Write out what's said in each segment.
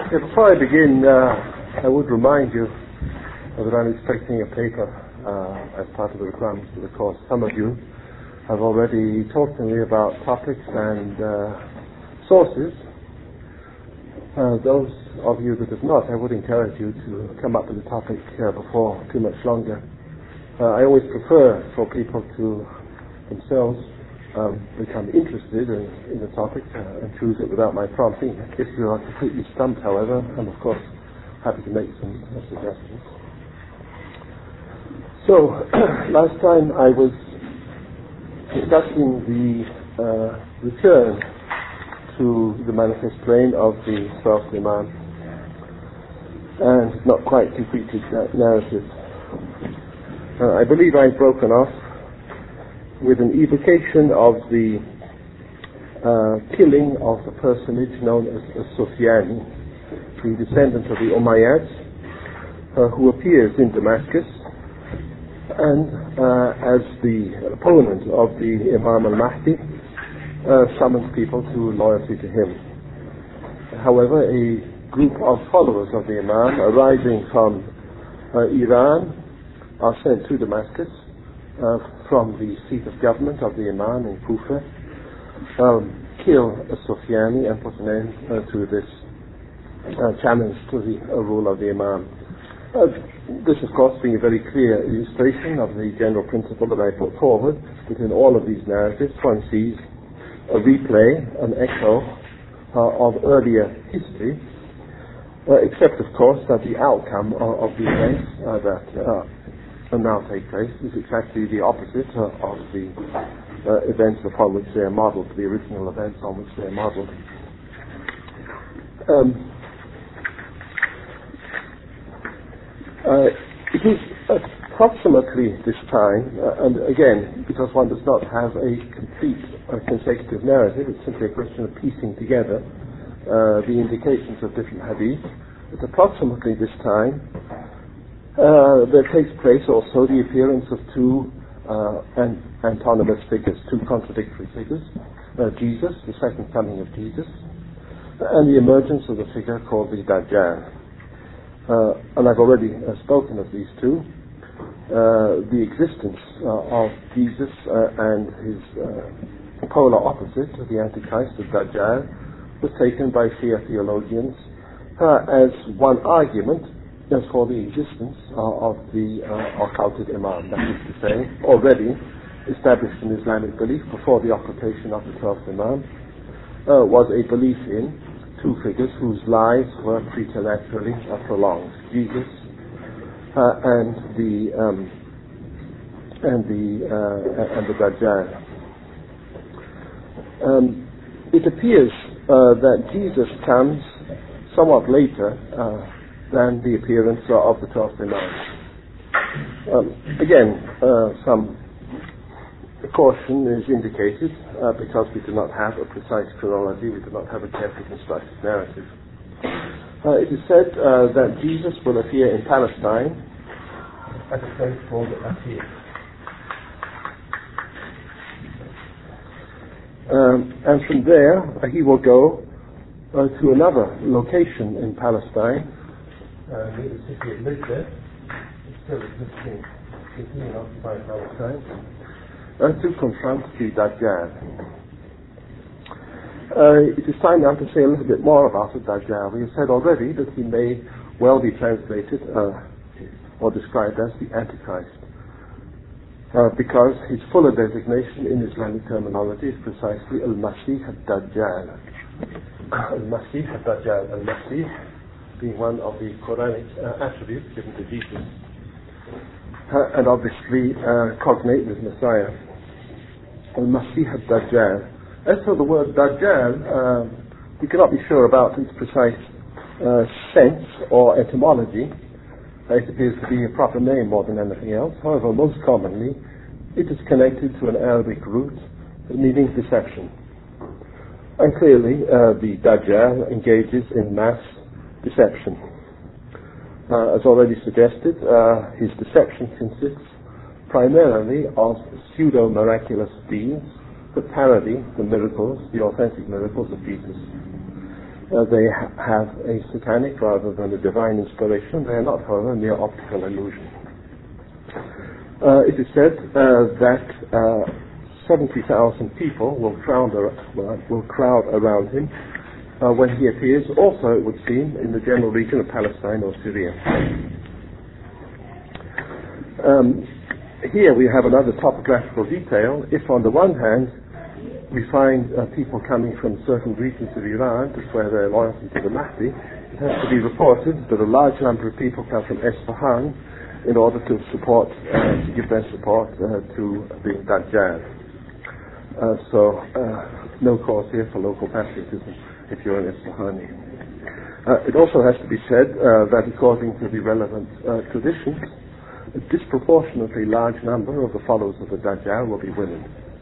Before I begin, I would remind you that I'm expecting a paper as part of the requirements for the course. Some of you have already talked to me about topics and sources. Those of you that have not, I would encourage you to come up with a topic before too much longer. I always prefer for people to themselves become interested in the topic and choose it without my prompting. If you are completely stumped, however, I'm of course happy to make some suggestions. So, last time I was discussing the return to the manifest plane of the 12th Imam, and not quite completed that narrative. I believe I've broken off with an evocation of the killing of a personage known as Sufyani, the descendant of the Umayyads, who appears in Damascus and as the opponent of the Imam al-Mahdi summons people to loyalty to him. However, a group of followers of the Imam arising from Iran are sent to Damascus from the seat of government of the Imam in Kufa, kill Sufyani and put an end to this challenge to the rule of the Imam. This, of course, being a very clear illustration of the general principle that I put forward, that in all of these narratives one sees a replay, an echo of earlier history, except, of course, that the outcome of the events that now take place is exactly the opposite of the events upon which they are modelled, the original events on which they are modelled. It is approximately this time, and again, because one does not have a complete consecutive narrative, it's simply a question of piecing together the indications of different hadith. It's approximately this time there takes place also the appearance of two antonymous figures, two contradictory figures, Jesus, the second coming of Jesus, and the emergence of the figure called the Dajjal. And I've already spoken of these two. The existence of Jesus and his polar opposite, the Antichrist, the Dajjal, was taken by Shia theologians as one argument as for the existence of the occulted Imam, that is to say, already established in Islamic belief before the occultation of the 12th Imam, was a belief in two figures whose lives were preternaturally prolonged: Jesus and the Dajjal. It appears that Jesus comes somewhat later than the appearance of the 12th Imam. Again, some caution is indicated because we do not have a precise chronology, we do not have a carefully constructed narrative. It is said that Jesus will appear in Palestine at a place called Atir. And from there he will go to another location in Palestine, near the city of Lydda, it's still existing city in occupied Palestine, to confront the Dajjal. It is time now to say a little bit more about the Dajjal. We have said already that he may well be translated or described as the Antichrist, because his fuller designation in Islamic terminology is precisely Al-Masih al-Dajjal. Al-Masih al-Dajjal, Al-Masih being one of the Quranic attributes given to Jesus, and obviously cognate with Messiah. Al-Masih al-Dajjal. As for the word Dajjal, we cannot be sure about its precise sense or etymology. It appears to be a proper name more than anything else. However, most commonly, it is connected to an Arabic root meaning deception. And clearly, the Dajjal engages in mass deception. As already suggested, his deception consists primarily of pseudo-miraculous deeds that parody the miracles, the authentic miracles of Jesus. They have a satanic rather than a divine inspiration. They are not, however, mere optical illusion. It is said that 70,000 people will crowd around him when he appears, also, it would seem, in the general region of Palestine or Syria. Here we have another topographical detail. If on the one hand we find people coming from certain regions of Iran to swear their loyalty to the Mahdi, it has to be reported that a large number of people come from Isfahan in order to support, to give their support to the Dajjal. So no cause here for local patriotism if you're an Isfahani. It also has to be said that according to the relevant traditions, a disproportionately large number of the followers of the Dajjal will be women.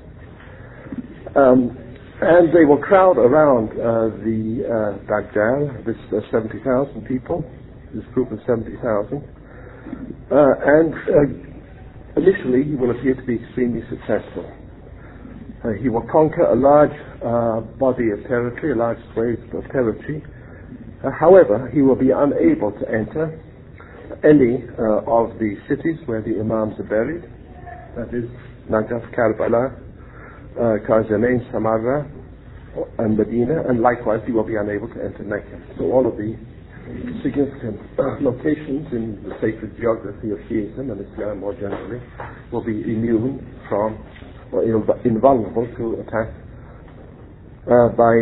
And they will crowd around the Dajjal, this 70,000 people, this group of 70,000, and initially he will appear to be extremely successful. He will conquer a large body of territory, a large swathe of territory. However, he will be unable to enter any of the cities where the Imams are buried, that is Najaf, Karbala, Karjanain, Samarra, and Medina, and likewise he will be unable to enter Mecca. So all of the significant locations in the sacred geography of Shiism and Islam more generally will be immune from or invulnerable to attack by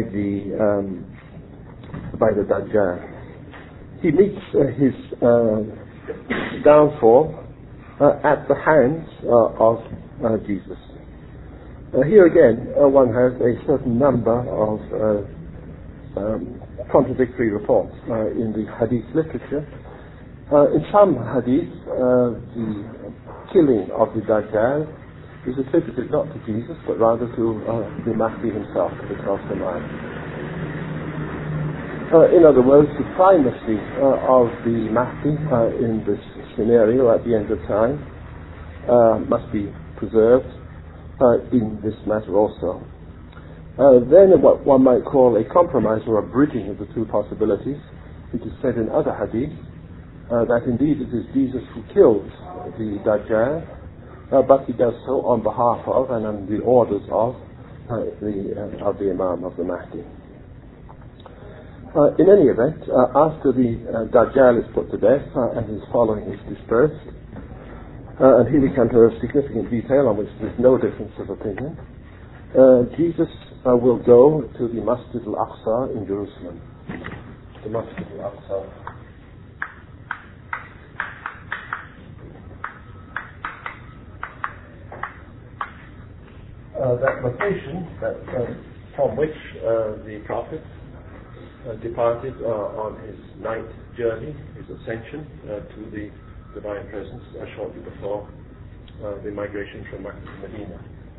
the Dajjal. He meets his downfall at the hands of Jesus. Here again, one has a certain number of contradictory reports in the hadith literature. In some hadiths, the killing of the Dajjal is attributed not to Jesus, but rather to the Mahdi himself, the Prophet. In other words, the primacy of the Mahdi in this scenario at the end of time must be preserved in this matter also. Then what one might call a compromise or a bridging of the two possibilities, it is said in other hadiths that indeed it is Jesus who kills the Dajjal, but he does so on behalf of and on the orders of the Imam of the Mahdi. In any event, after the Dajjal is put to death and his following is dispersed, and here we come to a significant detail on which there's no difference of opinion, Jesus will go to the Masjid al-Aqsa in Jerusalem. The Masjid al-Aqsa. That location from which the Prophet departed on his ninth journey, his ascension to the Divine Presence shortly before the migration from Makkah to Medina.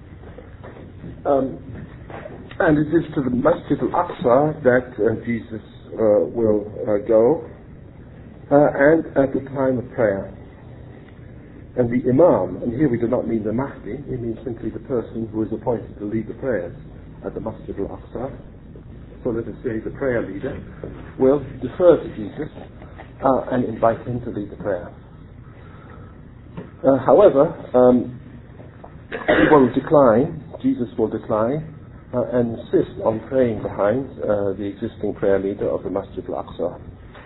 And it is to the Masjid al-Aqsa that Jesus will go, and at the time of prayer. And the Imam, and here we do not mean the Mahdi, we mean simply the person who is appointed to lead the prayers at the Masjid al-Aqsa. So let us say the prayer leader will defer to Jesus and invite him to lead the prayer. However, he will decline, Jesus will decline, and insist on praying behind the existing prayer leader of the Masjid al-Aqsa.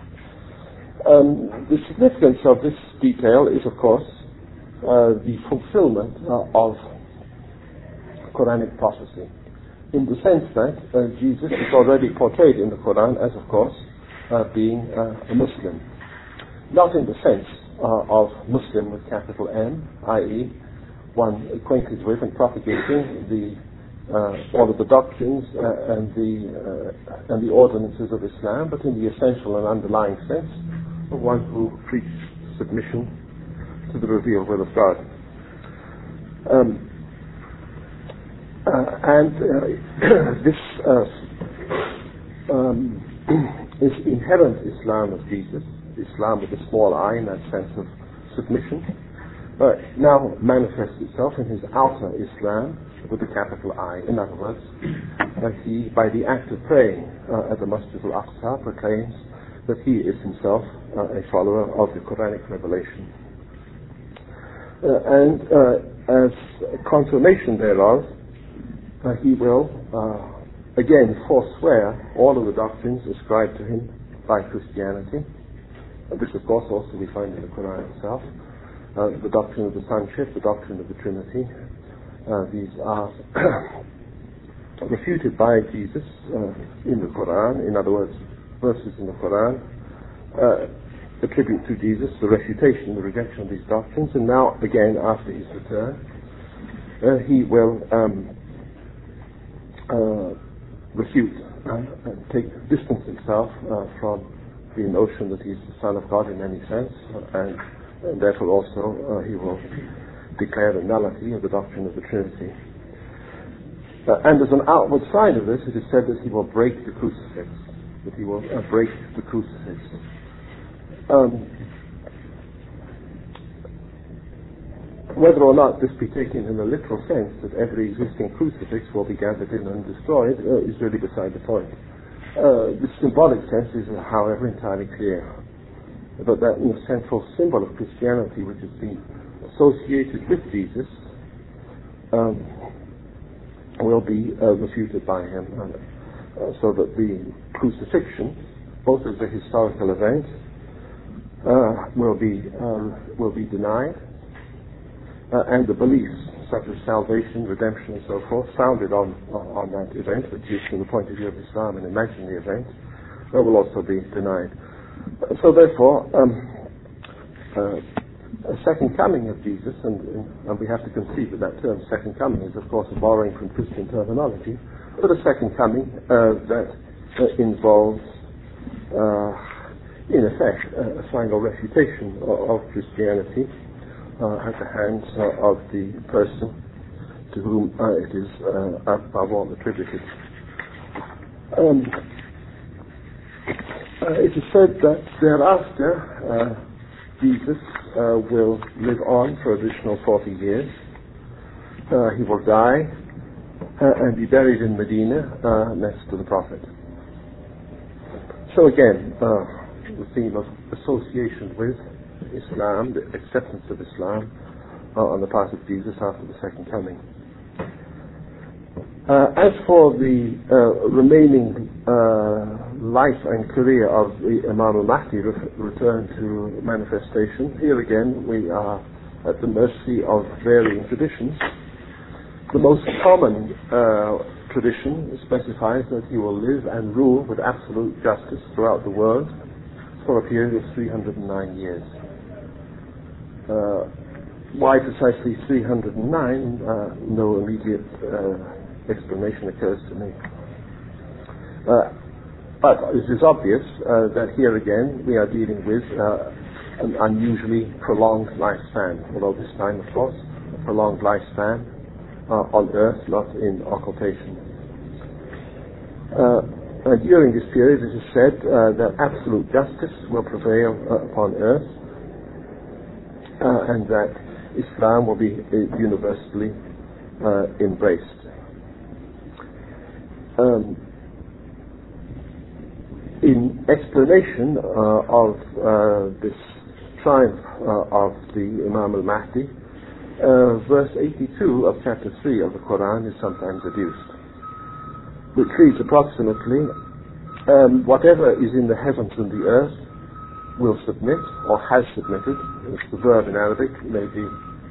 The significance of this detail is, of course, the fulfillment of Quranic prophecy, in the sense that Jesus is already portrayed in the Quran as, of course, being a Muslim. Not in the sense of Muslim with capital M, i.e., one acquainted with and propagating all of the doctrines and the ordinances of Islam, but in the essential and underlying sense of one who preaches submission to the revealed will of God. This is inherent Islam of Jesus, Islam with a small I in that sense of submission, now manifests itself in his outer Islam with a capital I. In other words, he, by the act of praying at the Masjid al-Aqsa, proclaims that he is himself a follower of the Quranic revelation. And as confirmation thereof, he will again forswear all of the doctrines ascribed to him by Christianity, which of course also we find in the Quran itself. The doctrine of the sonship, the doctrine of the Trinity, these are refuted by Jesus in the Quran. In other words, verses in the Quran attribute to Jesus the refutation, the rejection of these doctrines, and now again after his return he will refute and take distance himself from the notion that he's the Son of God in any sense, and therefore also he will declare the nullity of the doctrine of the Trinity. And as an outward sign of this, it is said that he will break the crucifix, that he will break the crucifix. Whether or not this be taken in a literal sense, that every existing crucifix will be gathered in and destroyed, is really beside the point. The symbolic sense is, however, entirely clear. But that central symbol of Christianity, which has been associated with Jesus, will be refuted by him, so that the crucifixion, both as a historical event, will be denied, and the beliefs such as salvation, redemption, and so forth, founded on that event, which is from the point of view of Islam an imaginary event, will also be denied. So therefore, a second coming of Jesus, and we have to conceive that term second coming is of course a borrowing from Christian terminology, but a second coming that involves in effect a final refutation of Christianity at the hands of the person to whom it is above all attributed. It is said that thereafter Jesus will live on for additional 40 years. He will die and be buried in Medina next to the Prophet. So again, the theme of association with Islam, the acceptance of Islam on the part of Jesus after the second coming. As for the remaining life and career of the Imam al-Mahdi return to manifestation, here again we are at the mercy of varying traditions. The most common tradition specifies that he will live and rule with absolute justice throughout the world for a period of 309 years. Why precisely 309? No immediate explanation occurs to me. But it is obvious that here again we are dealing with an unusually prolonged lifespan, although this time, of course, a prolonged lifespan on earth, not in occultation. During this period it is said that absolute justice will prevail upon earth, and that Islam will be universally embraced. In explanation of this triumph of the Imam al-Mahdi, verse 82 of chapter 3 of the Quran is sometimes adduced, which reads approximately, whatever is in the heavens and the earth will submit, or has submitted. It's the verb in Arabic, may be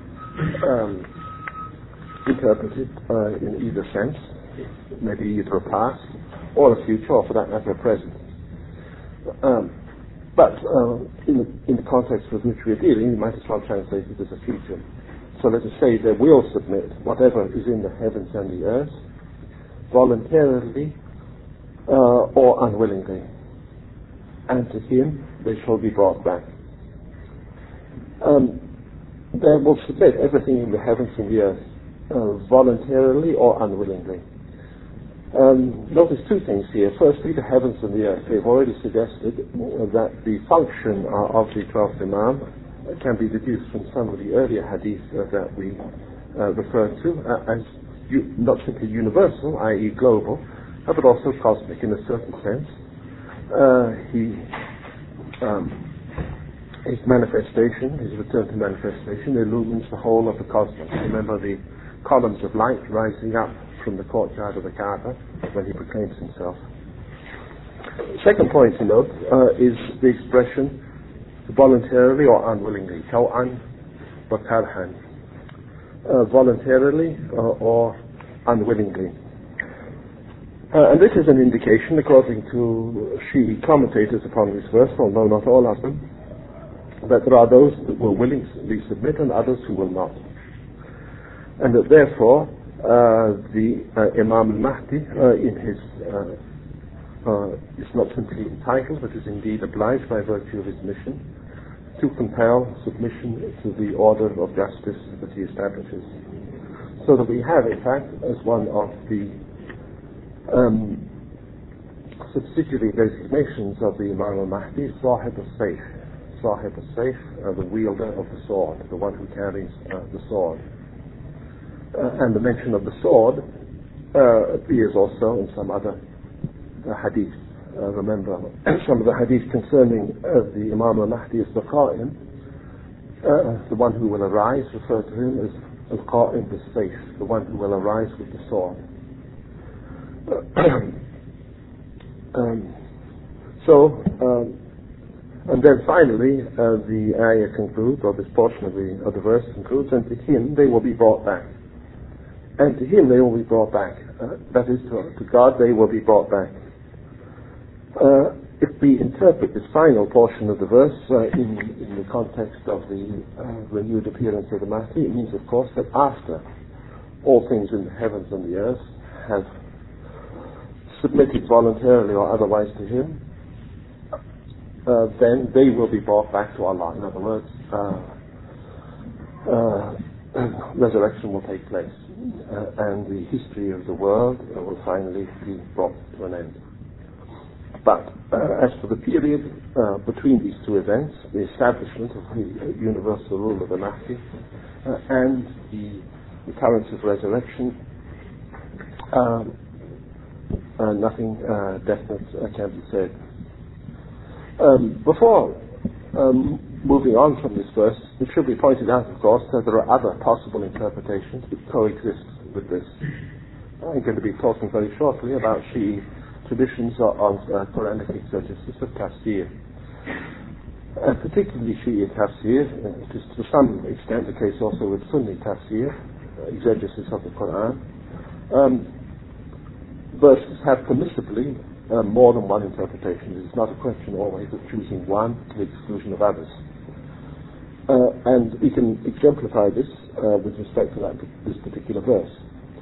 interpreted in either sense, maybe either a past or a future, or for that matter a present. But in the context with which we're dealing, you might as well translate it as a future. So let us say they will submit whatever is in the heavens and the earth, voluntarily or unwillingly, and to him they shall be brought back. They will submit everything in the heavens and the earth, voluntarily or unwillingly. Notice two things here. Firstly, the heavens and the earth. We've already suggested that the function of the 12th Imam can be deduced from some of the earlier hadith that we referred to as not simply universal, i.e. global, but also cosmic in a certain sense. His manifestation, his return to manifestation, illumines the whole of the cosmos. Remember the columns of light rising up from the courtyard of the Kaaba when he proclaims himself. Second point to note is the expression voluntarily or unwillingly, taw'an wa karhan, voluntarily or unwillingly. And this is an indication, according to Shi'i commentators upon this verse, although not all of them, that there are those that will willingly submit and others who will not. And that therefore the Imam al-Mahdi is not simply entitled, but is indeed obliged by virtue of his mission to compel submission to the order of justice that he establishes. So that we have, in fact, as one of the subsidiary designations of the Imam al-Mahdi, Sahib al-Sayf. Sahib al-Sayf, the wielder of the sword, the one who carries the sword. And the mention of the sword appears also in some other hadith. Remember, some of the hadith concerning the Imam al-Mahdi as the Qa'im, the one who will arise, referred to him as al-Qa'im bis-Sayf, the one who will arise with the sword. And then finally, the ayah concludes, or this portion of the verse concludes, and to him they will be brought back. And to him they will be brought back. That is, to God they will be brought back. If we interpret this final portion of the verse in the context of the renewed appearance of the Mahdi, it means, of course, that after all things in the heavens and the earth have submitted voluntarily or otherwise to him, then they will be brought back to Allah. In other words, resurrection will take place, and the history of the world will finally be brought to an end. But as for the period between these two events, the establishment of the universal rule of the Mahdi and the occurrence of resurrection, nothing definite can be said. Before moving on from this verse, it should be pointed out, of course, that there are other possible interpretations that coexist with this. I'm going to be talking very shortly about Shi'i traditions of Quranic exegesis of tafsir. Particularly Shi'i tafsir, it is to some extent the case also with Sunni tafsir, exegesis of the Quran. Verses have permissibly more than one interpretation. It's not a question always of choosing one to the exclusion of others. And we can exemplify this with respect to this particular verse.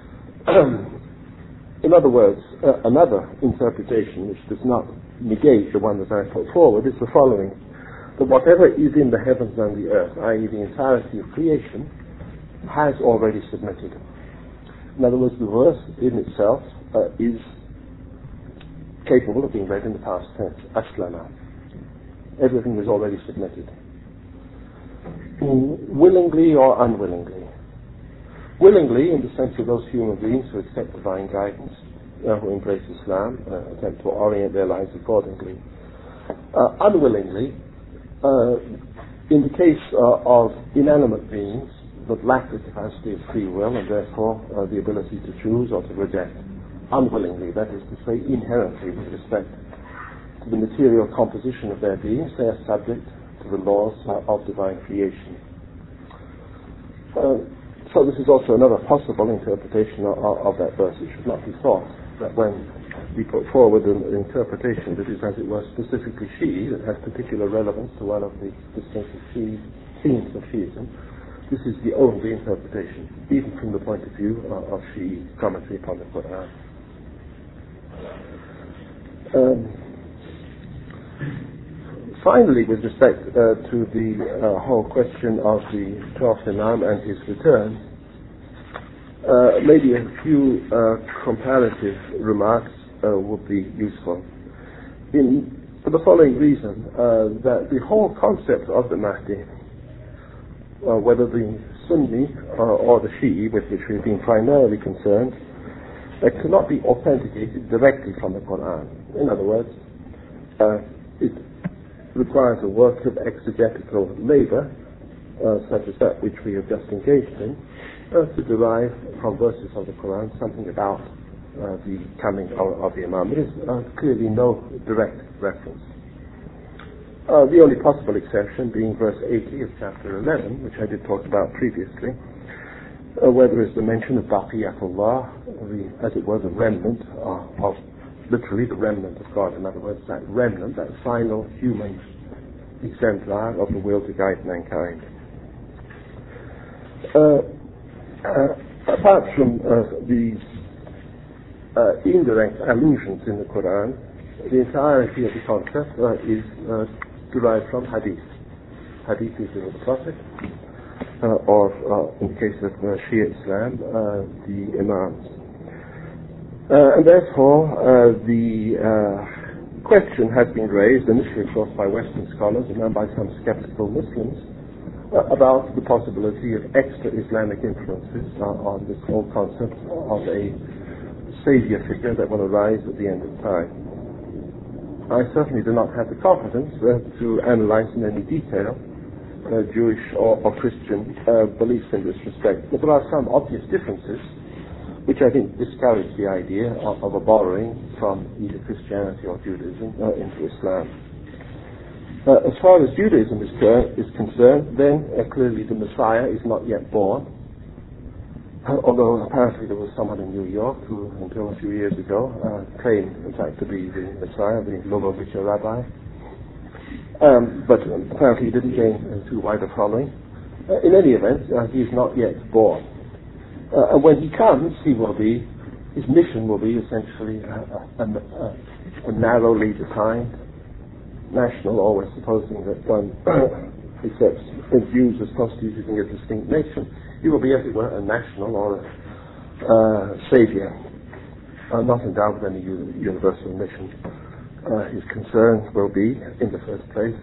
In other words, another interpretation which does not negate the one that I put forward is the following: that whatever is in the heavens and the earth, i.e. the entirety of creation, has already submitted. In other words, the verse in itself is capable of being read in the past tense, aslama. Everything is already submitted. Willingly or unwillingly. Willingly, in the sense of those human beings who accept divine guidance, who embrace Islam, attempt to orient their lives accordingly. Unwillingly, in the case of inanimate beings that lack the capacity of free will and therefore the ability to choose or to reject. Unwillingly, that is to say, inherently, with respect to the material composition of their beings, they are subject to the laws of divine creation. So this is also another possible interpretation of that verse. It should not be thought that when we put forward an interpretation that is, as it were, specifically Shi'i, that has particular relevance to one of the distinctive themes of Shi'ism, this is the only interpretation, even from the point of view of Shi'i commentary upon the Quran. Finally, with respect to the whole question of the 12th Imam and his return, maybe a few comparative remarks would be useful. For the following reason, that the whole concept of the Mahdi whether the Sunni or the Shi'i, with which we've been primarily concerned, cannot be authenticated directly from the Quran. In other words, it requires a work of exegetical labor, such as that which we have just engaged in, to derive from verses of the Quran something about the coming of the Imam. There is clearly no direct reference. The only possible exception being verse 80 of chapter 11, which I did talk about previously, where there is the mention of Baqiyatullah, as it were, the remnant of literally the remnant of God. In other words, that remnant, that final human exemplar of the will to guide mankind. Apart from these indirect allusions in the Quran, the entirety of the concept is derived from hadith. Hadith is of the Prophet, or in the case of Shia Islam, the Imams. And therefore, the question has been raised, initially of course by Western scholars and then by some skeptical Muslims, about the possibility of extra Islamic influences on this whole concept of a savior figure that will arise at the end of time. I certainly do not have the competence to analyze in any detail Jewish or Christian beliefs in this respect, but there are some obvious differences which I think discourage the idea of a borrowing from either Christianity or Judaism into Islam. As far as Judaism is concerned, then clearly the Messiah is not yet born, although apparently there was someone in New York who, until a few years ago, claimed, in fact, to be the Messiah, the Lubavitcher rabbi. But apparently he didn't gain too wide a following. In any event, he is not yet born. And when he comes, his mission will be essentially a narrowly defined national, always supposing that one accepts Jews as constituting a distinct nation. He will be, as it were, a national or a savior, not endowed with any universal mission. His concern will be, in the first place,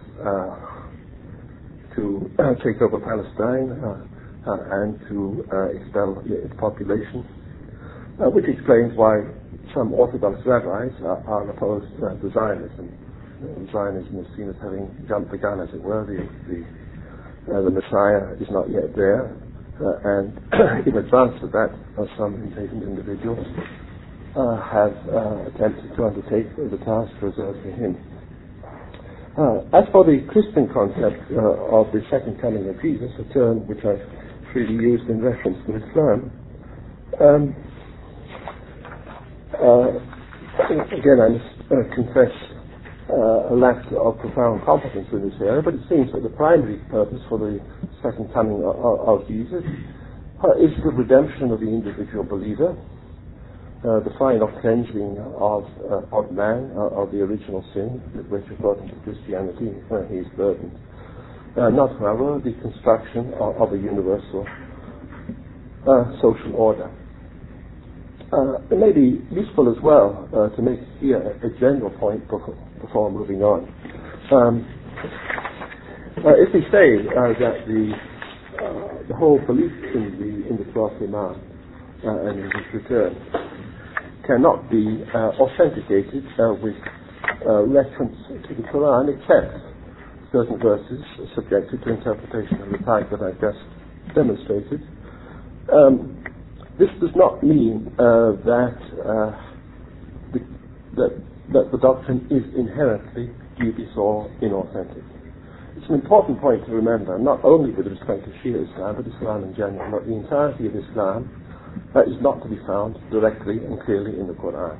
to take over Palestine and to expel its population, which explains why some Orthodox rabbis are opposed to Zionism. Zionism is seen as having jumped the gun, as it were. The Messiah is not yet there. And in advance of that, some impatient individuals have attempted to undertake the task reserved for him. As for the Christian concept of the second coming of Jesus, a term which I freely used in reference to Islam, again I must confess a lack of profound competence in this area, but it seems that the primary purpose for the second coming of Jesus is the redemption of the individual believer, the final cleansing of man of the original sin, with which, according to Christianity, he is burdened. Not, however, the construction of a universal social order. It may be useful as well to make here a general point before moving on. If we say that the whole belief in the 12th Imam and in his return cannot be authenticated with reference to the Quran, except certain verses subjected to interpretation of the type that I've just demonstrated, this does not mean that the doctrine is inherently dubious or inauthentic. It's an important point to remember, not only with respect to Shia Islam, but Islam in general, that the entirety of Islam is not to be found directly and clearly in the Quran.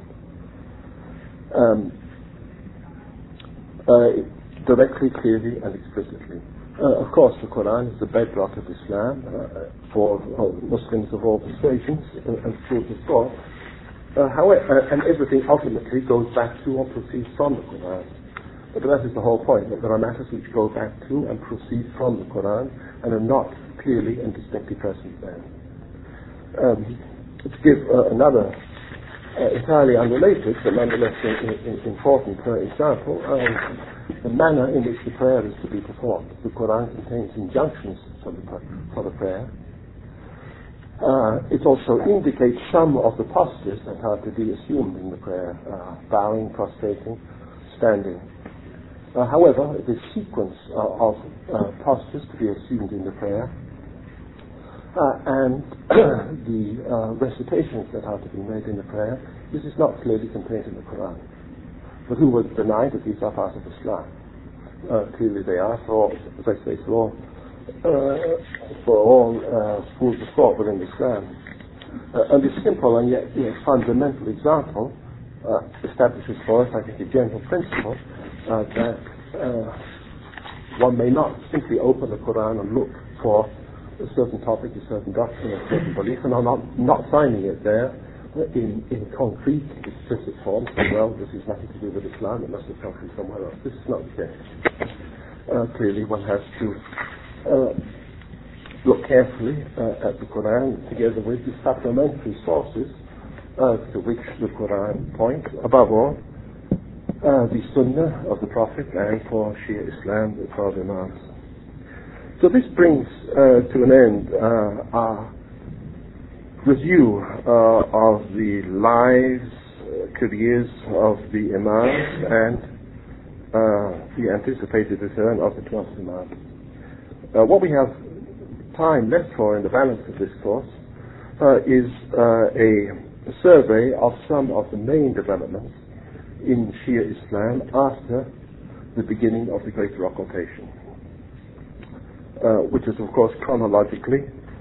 Directly, clearly, and explicitly. Of course, the Quran is the bedrock of Islam for Muslims of all persuasions and schools of thought. However, and everything ultimately goes back to or proceeds from the Quran. But that is the whole point, that there are matters which go back to and proceed from the Quran and are not clearly and distinctly present there. To give another entirely unrelated, but nonetheless important example, the manner in which the prayer is to be performed. The Quran contains injunctions for the prayer. It also indicates some of the postures that are to be assumed in the prayer, bowing, prostrating, standing. However, the sequence of postures to be assumed in the prayer and the recitations that are to be made in the prayer, this is not clearly contained in the Quran. But who would deny that these are part of Islam? Clearly they are, as I say, for all schools of thought within Islam. And this simple and yet fundamental example establishes for us, I think, a general principle that one may not simply open the Quran and look for a certain topic, a certain doctrine, a certain belief, and are not finding it there in concrete, explicit form. Well, this has nothing to do with Islam, it must have come from somewhere else. This is not the case. Clearly, one has to look carefully at the Quran together with the supplementary sources to which the Quran points, above all, the Sunnah of the Prophet, and for Shia Islam, the 12 Imams. So this brings to an end our review of the lives, careers of the Imams and the anticipated return of the 12th Imam. What we have time left for in the balance of this course is a survey of some of the main developments in Shia Islam after the beginning of the Greater Occultation, which is, of course, chronologically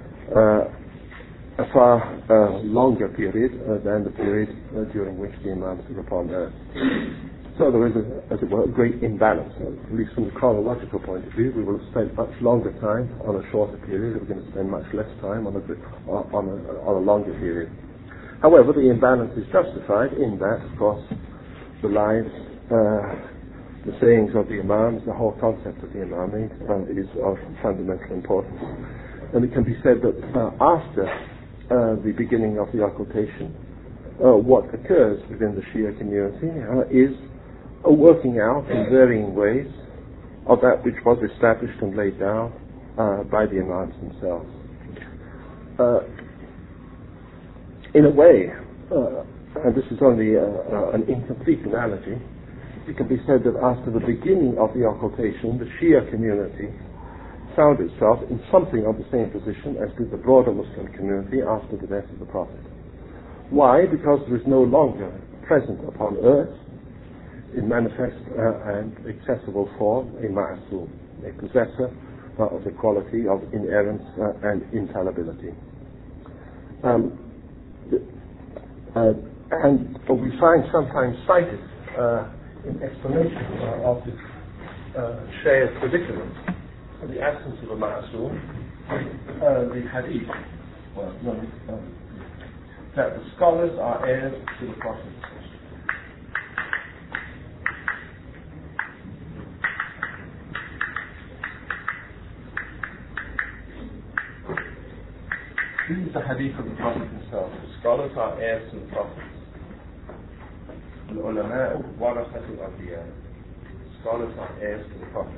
a far longer period than the period during which the Imams were upon earth. So there is, as it were, a great imbalance. At least from the chronological point of view, we will have spent much longer time on a shorter period. We're going to spend much less time on a longer period. However, the imbalance is justified in that, of course, the lives, the sayings of the Imams, the whole concept of the Imamate is of fundamental importance. And it can be said that after the beginning of the occultation, what occurs within the Shia community is a working out in varying ways of that which was established and laid down by the Imams themselves. In a way, and this is only an incomplete analogy, it can be said that after the beginning of the occultation, the Shia community found itself in something of the same position as did the broader Muslim community after the death of the Prophet. Why? Because there is no longer present upon earth in manifest and accessible form a Ma'asum, a possessor of the quality of inerrance and infallibility. And we find sometimes cited in explanation of this Shia's predicament, the absence of a Ma'asum, the Hadith, that the scholars are heirs to the Prophet. This is the Hadith of the Prophet himself. The scholars are heirs to the Prophet. Al-ulama warathatul anbiya. Scholars are heirs to the Prophet.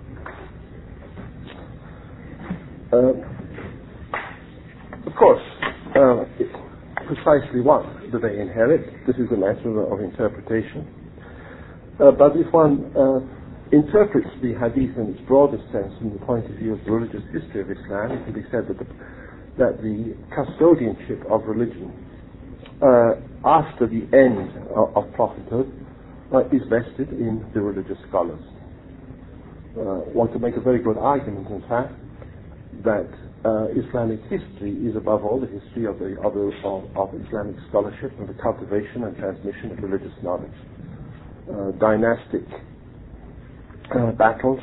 Of course, precisely what do they inherit? This is a matter of interpretation. But if one interprets the Hadith in its broadest sense from the point of view of the religious history of Islam, it can be said that the custodianship of religion after the end of prophethood is vested in the religious scholars. One could make a very good argument, in fact, that Islamic history is above all the history of Islamic scholarship and the cultivation and transmission of religious knowledge. Dynastic battles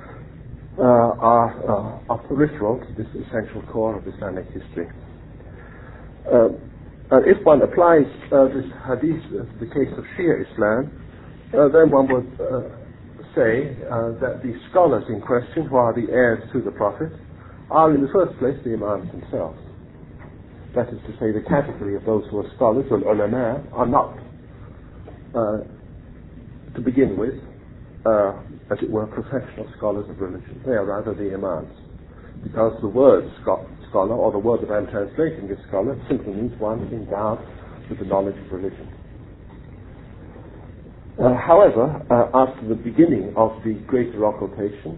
are peripheral to this essential core of Islamic history. If one applies this hadith to the case of Shia Islam, then one would say that the scholars in question, who are the heirs to the Prophet, are in the first place the Imams themselves. that is to say the category of those who are scholars, or ulama, are not, to begin with, as it were, professional scholars of religion. They are rather the imams, because the word scholar, or the word that I'm translating as scholar, simply means one endowed with the knowledge of religion. However, after the beginning of the greater occultation,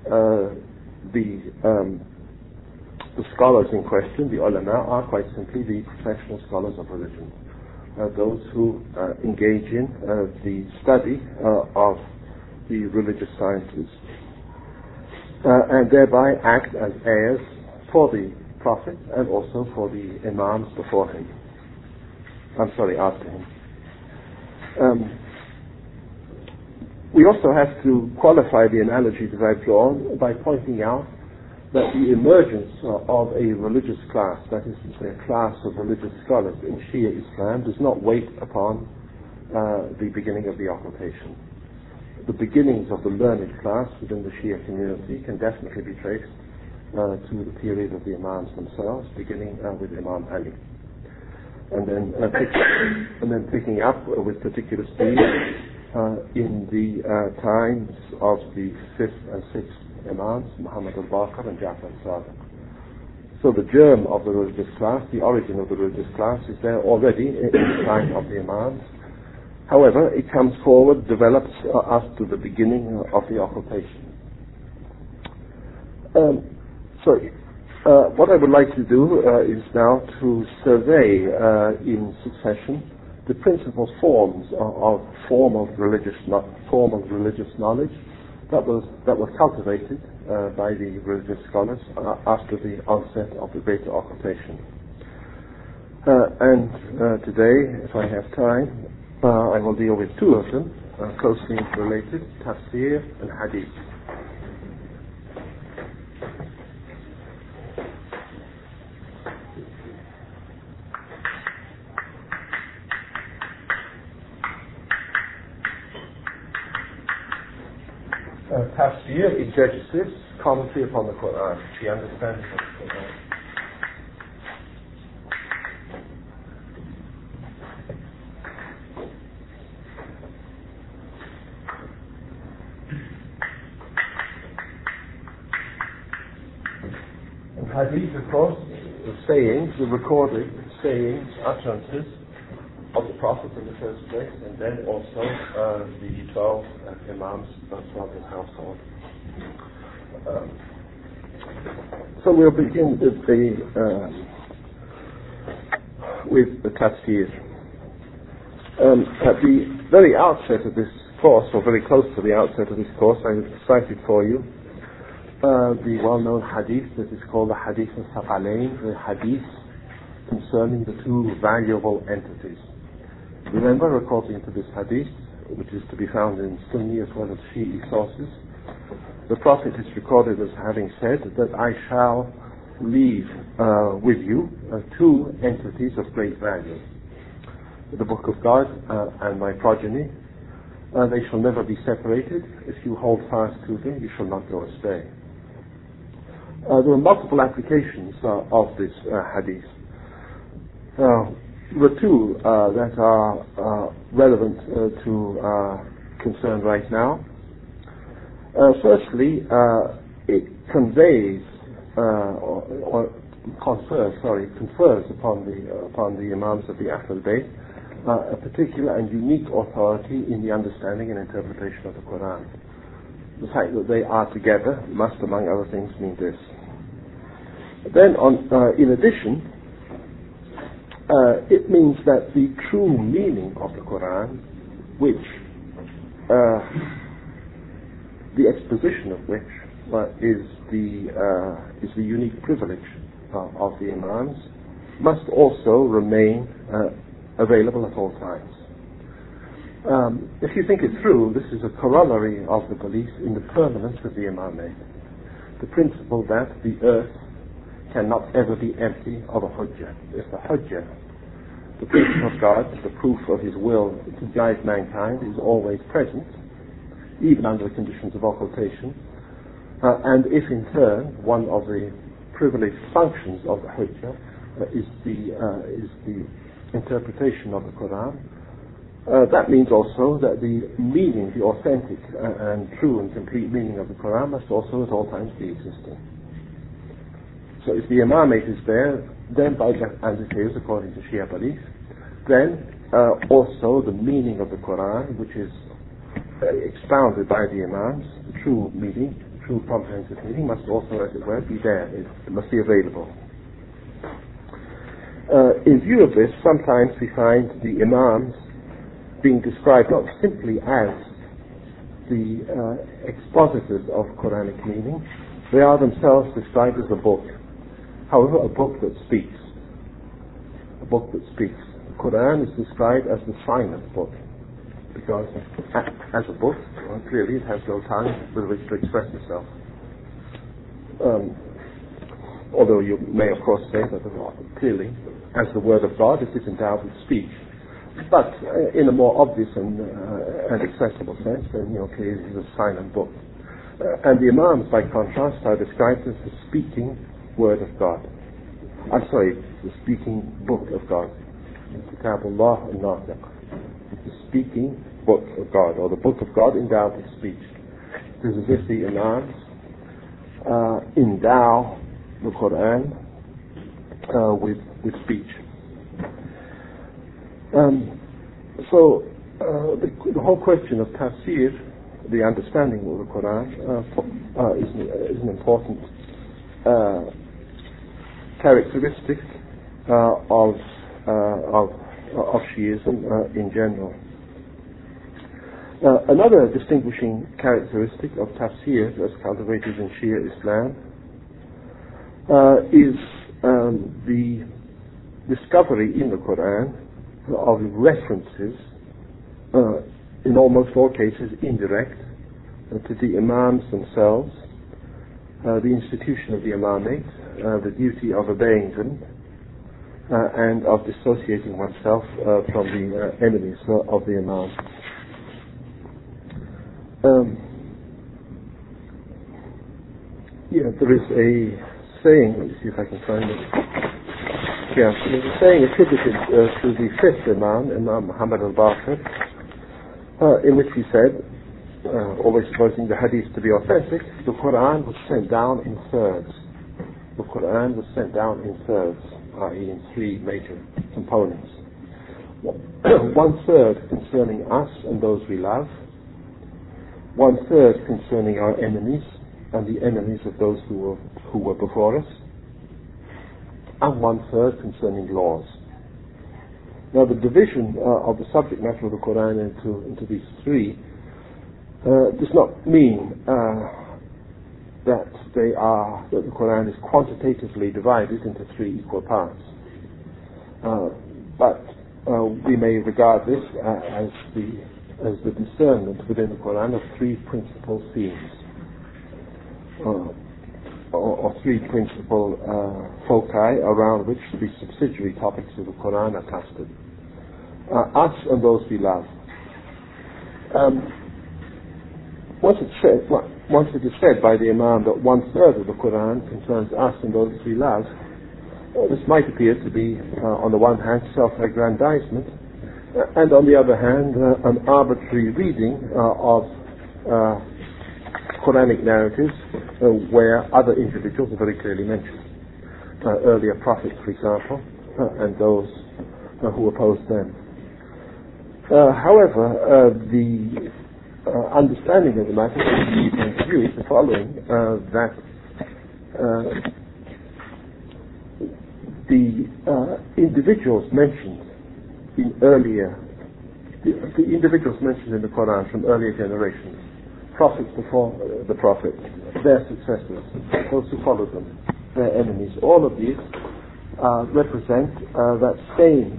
the scholars in question, the ulama, are quite simply the professional scholars of religion, those who engage in the study of the religious sciences, and thereby act as heirs for the Prophet and also for the imams before him. After him. We also have to qualify the analogy that I've drawn by pointing out that the emergence of a religious class, that is to say a class of religious scholars in Shia Islam, does not wait upon the beginning of the occultation. The beginnings of the learned class within the Shia community can definitely be traced to the period of the Imams themselves, beginning with Imam Ali. And then picking up with particular speed in the times of the 5th and 6th Imams, Muhammad al-Baqir and Ja'far al-Sadiq. So the germ of the religious class, the origin of the religious class, is there already in the time of the Imams. However, it comes forward, develops after the beginning of the occultation. What I would like to do is now to survey in succession the principal forms of religious knowledge that were cultivated by the religious scholars after the onset of the greater occultation. Today, if I have time, I will deal with two of them, closely related, tafsir and hadith. Tafsir, exegesis, commentary upon the Quran, the understanding of the Quran. And hadith, of course, the sayings, the recorded sayings, utterances of the Prophet in the first place, and then also the 12 Imams from his household. So we'll begin with the tafsir. At the very outset of this course, or very close to the outset of this course, I cited for you the well-known hadith that is called the Hadith al-Thaqalain, the hadith concerning the two valuable entities. Remember, according to this hadith, which is to be found in Sunni as well as Shi'i sources, the Prophet is recorded as having said that I shall leave with you two entities of great value. The Book of God and my progeny. They shall never be separated. If you hold fast to them, you shall not go astray. There are multiple applications of this hadith. The two that are relevant to concern right now. Firstly, it conveys confers upon the Imams of the Ahlul Bayt a particular and unique authority in the understanding and interpretation of the Quran. The fact that they are together must, among other things, mean this. Then, in addition, it means that the true meaning of the Quran, which the exposition of which is the unique privilege of the Imams, must also remain available at all times. If you think it through, this is a corollary of the belief in the permanence of the Imamate, the principle that the earth cannot ever be empty of a hujjah. If the hujjah, the proof of God, the proof of His will to guide mankind, is always present, even under the conditions of occultation, and if in turn one of the privileged functions of the hujjah is the interpretation of the Quran. That means also that the meaning, the authentic and true and complete meaning of the Quran must also at all times be existing. So if the imamate is there, then and it is according to Shia belief, then also the meaning of the Quran, which is expounded by the imams, the true meaning, true comprehensive meaning, must also, as it were, be there. It must be available. In view of this, sometimes we find the imams being described not simply as the expositors of Quranic meaning, they are themselves described as a book. However, a book that speaks. A book that speaks. The Quran is described as the silent book, because as a book, clearly it has no tongue with which to express itself. Although you may of course say that clearly, as the word of God, it is endowed with speech. But in a more obvious and accessible sense, then clearly it is a silent book. And the Imams, by contrast, are described as the speaking word of God. The speaking book of God. Kitabullah al-Natiq. The speaking book of God, or the book of God endowed with speech. It is as if the Imams endow the Quran with speech. The whole question of tafsir, the understanding of the Quran, is an important characteristic of Shiism in general. Another distinguishing characteristic of tafsir, as cultivated in Shia Islam, is the discovery in the Quran of references, in almost all cases indirect, to the Imams themselves, the institution of the Imamate, the duty of obeying them, and of dissociating oneself from the enemies of the Imam. There is a saying, let me see if I can find it. There's a saying attributed to the fifth Imam, Imam Muhammad al-Baqir, in which he said, always supposing the hadith to be authentic, the Quran was sent down in thirds. The Quran was sent down in thirds, i.e. in three major components. 1/3 concerning us and those we love, 1/3 concerning our enemies and the enemies of those who were before us, and 1/3 concerning laws. Now, the division of the subject matter of the Quran into these three does not mean that the Quran is quantitatively divided into three equal parts. But we may regard this as the discernment within the Quran of three principal themes, or three principal foci around which the subsidiary topics of the Quran are clustered. Us and those we love. Once it is said by the Imam that 1/3 of the Quran concerns us and those we love, this might appear to be, on the one hand, self-aggrandizement, and on the other hand, an arbitrary reading of Quranic narratives where other individuals are very clearly mentioned. Earlier prophets, for example, and those who opposed them. However, the understanding of the matter is the following, that the individuals mentioned in the individuals mentioned in the Quran from earlier generations, prophets before the prophets, their successors, those who followed them, their enemies, all of these represent that same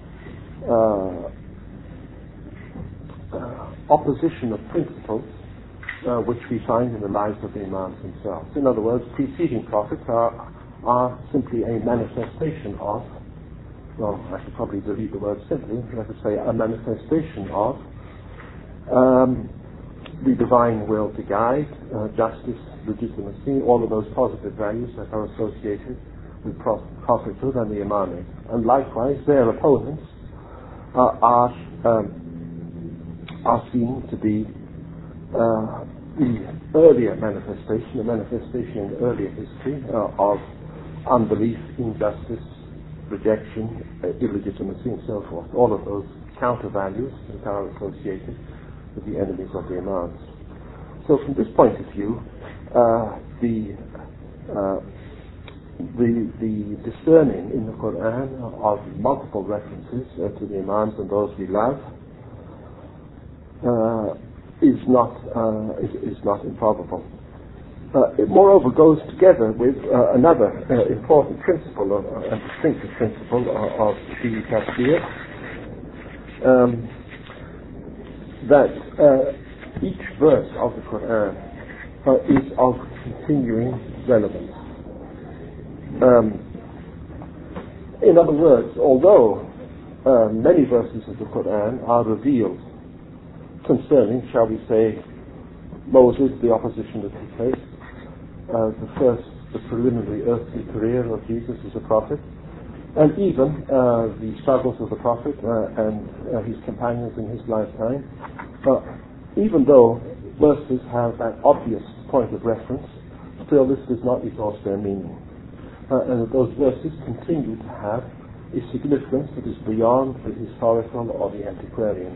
opposition of principles which we find in the lives of the Imams themselves. In other words, preceding prophets are simply a manifestation of, well, I should probably delete the word simply, but I could say a manifestation of the divine will to guide, justice, legitimacy, all of those positive values that are associated with prophethood and the imamate. And likewise, their opponents are seen to be the earlier manifestation, the manifestation in earlier history of unbelief, injustice, rejection, illegitimacy, and so forth. All of those counter values that are associated with the enemies of the imams. So from this point of view, the discerning in the Quran of multiple references to the imams and those we love is not improbable. It moreover goes together with another important principle, a distinctive principle of Shi'i Tafsir, that each verse of the Quran is of continuing relevance. In other words, although many verses of the Quran are revealed concerning, shall we say, Moses, the opposition that he faced, the preliminary earthly career of Jesus as a prophet, and even the struggles of the prophet and his companions in his lifetime, even though verses have that obvious point of reference, still this does not exhaust their meaning. And those verses continue to have a significance that is beyond the historical or the antiquarian.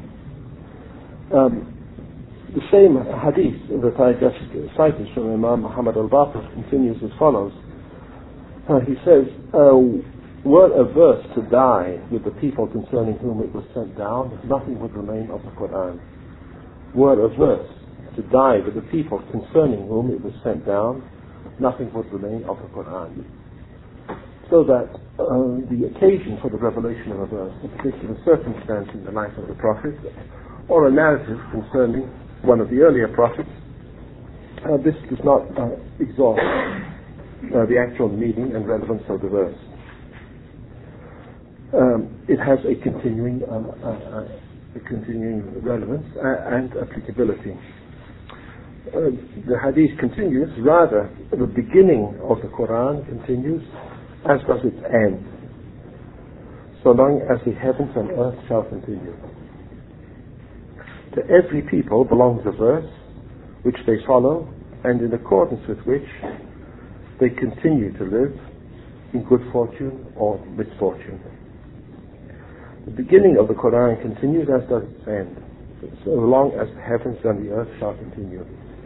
The same hadith that I just cited from Imam Muhammad al-Baqir continues as follows. He says, were a verse to die with the people concerning whom it was sent down, nothing would remain of the Quran. Were a verse to die with the people concerning whom it was sent down, nothing would remain of the Quran. So that the occasion for the revelation of a verse, a particular circumstance in the life of the prophet, or a narrative concerning one of the earlier prophets, this does not exhaust the actual meaning and relevance of the verse. It has a continuing relevance and applicability. The hadith continues, rather, the beginning of the Quran continues, as does its end, so long as the heavens and earth shall continue. To every people belongs a verse which they follow, and in accordance with which they continue to live in good fortune or misfortune. The beginning of the Quran continues as does its end, so long as the heavens and the earth shall continue.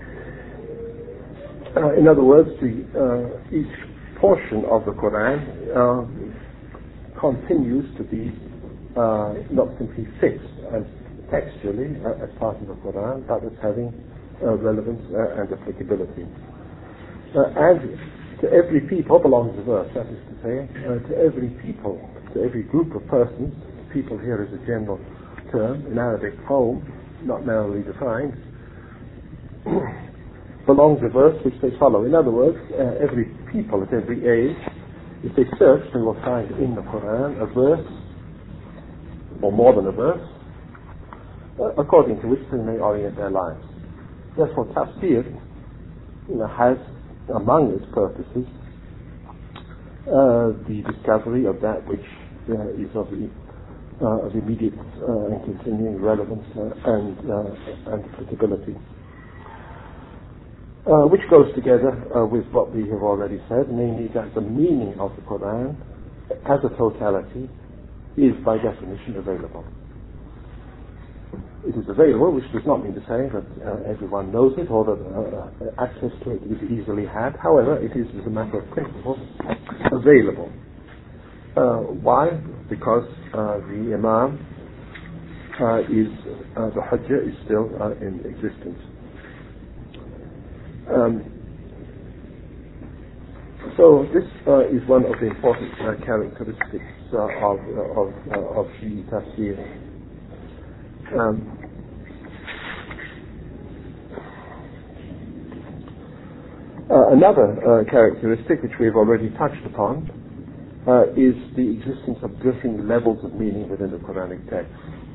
In other words, each portion of the Quran continues to be not simply fixed as textually as part of the Quran, but as having relevance and applicability. And to every people belongs a verse, that is to say, to every people, to every group of persons. People here is a general term, in Arabic, home, not narrowly defined, belongs a verse which they follow. In other words, every people at every age, if they search, they will find in the Quran a verse, or more than a verse, according to which they may orient their lives. Therefore, tafsir has among its purposes the discovery of that which is of immediate and continuing relevance and applicability. Which goes together with what we have already said, namely that the meaning of the Quran as a totality is by definition available. It is available, which does not mean to say that everyone knows it or that access to it is easily had. However, it is, as a matter of principle, available. Why? Because the Imam the Hujjah is still in existence. So this is one of the important characteristics of Shi'i Tafsir. Another characteristic which we have already touched upon is the existence of different levels of meaning within the Quranic text.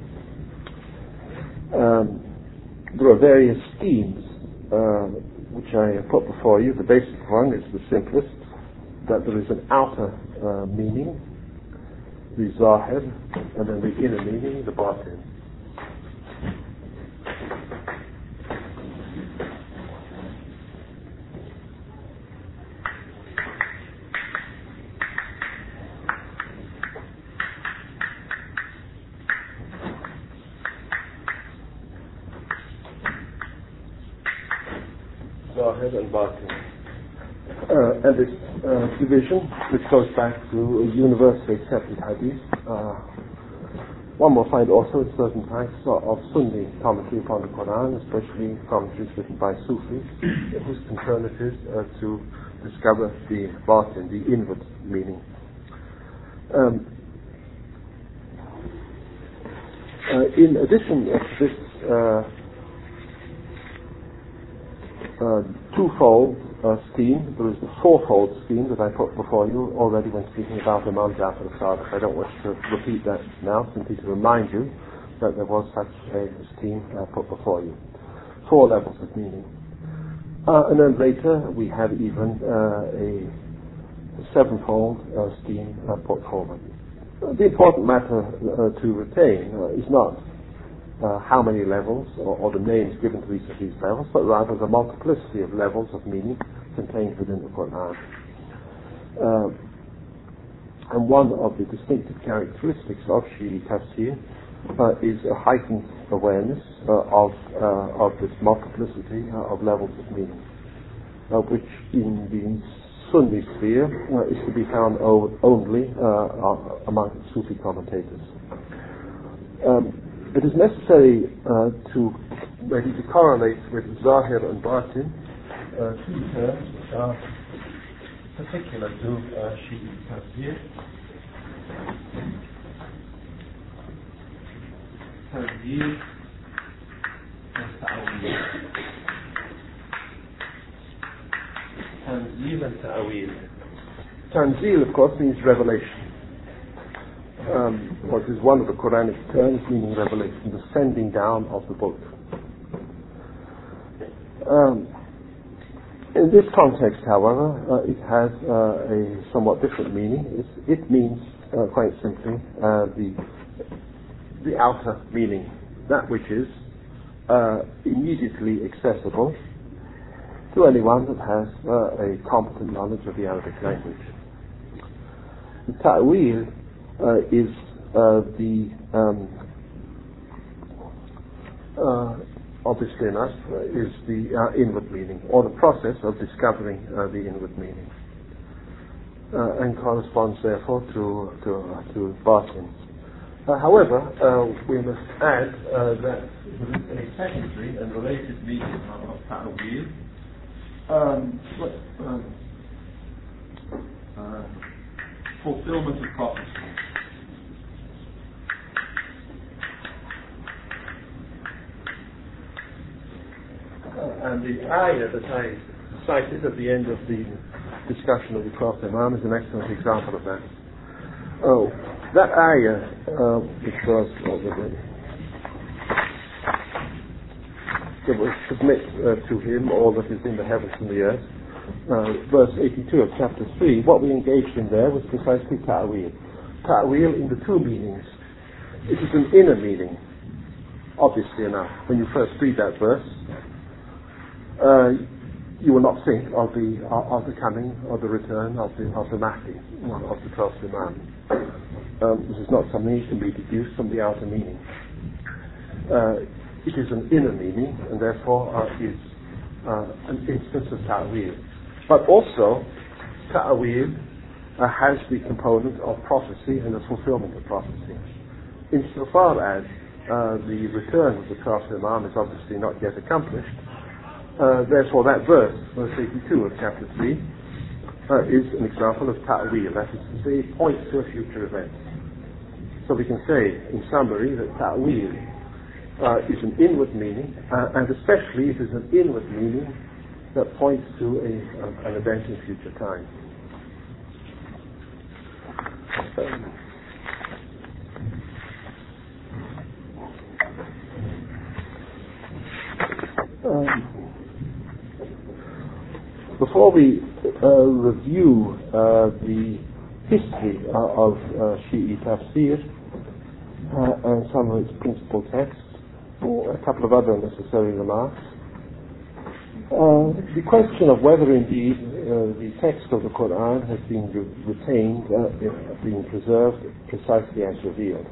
There are various schemes which I have put before you. The basic one is the simplest, that there is an outer meaning, the zahir, and then the inner meaning, the batin. Zahir and batin. And this division, which goes back to a universally accepted hadith, one will find also in certain types of Sunni commentary upon the Quran, especially commentaries written by Sufis, whose concern it is to discover the batin, the inward meaning. In addition to this twofold scheme, there is the fourfold scheme that I put before you already when speaking about Imam Ja'far al-Sadiq. I don't wish to repeat that now, simply to remind you that there was such a scheme put before you. 4 levels of meaning. And then later we have even a 7-fold scheme put forward. The important matter to retain is not how many levels or the names given to each of these levels, but rather the multiplicity of levels of meaning contained within the Quran. And one of the distinctive characteristics of Shi'i Tafsir is a heightened awareness of this multiplicity of levels of meaning, which in the Sunni sphere is to be found only among Sufi commentators. It is necessary to correlate with Zahir and Batin two terms which are particular to Shi'i Tafsir. Tanzeel and Ta'weel. Tanzeel and Ta'weel. Tanzeel, of course, means revelation. What is one of the Quranic terms meaning revelation, the sending down of the book. In this context, however, it has a somewhat different meaning. It means, quite simply, the outer meaning, that which is immediately accessible to anyone that has a competent knowledge of the Arabic language. The Ta'weel is obviously enough, is the inward meaning, or the process of discovering the inward meaning, and corresponds therefore to batin. However, we must add that there is a secondary and related meaning of ta'wil, fulfillment of prophecy. And the ayah that I cited at the end of the discussion of the 12th Imam is an excellent example of that. That ayah, which was, it was submit to him all that is in the heavens and the earth. Verse 82 of chapter 3, what we engaged in there was precisely ta'wil. Ta'wil in the two meanings. It is an inner meaning, obviously enough. When you first read that verse, you will not think of the coming or the return of the Mahdi, of the 12th Imam. This is not something that can be deduced from the outer meaning. It is an inner meaning, and therefore is an instance of ta'wil. But also, ta'wil has the component of prophecy and the fulfillment of prophecy. Insofar as the return of the 12th Imam is obviously not yet accomplished, therefore that verse 82 of chapter 3, is an example of ta'wil. That is to say, it points to a future event. So we can say, in summary, that ta'wil is an inward meaning, and especially it is an inward meaning that points to an event in future time. Before we review the history of Shi'i Tafsir and some of its principal texts, a couple of other necessary remarks. The question of whether indeed the text of the Quran has been retained, being preserved precisely as revealed.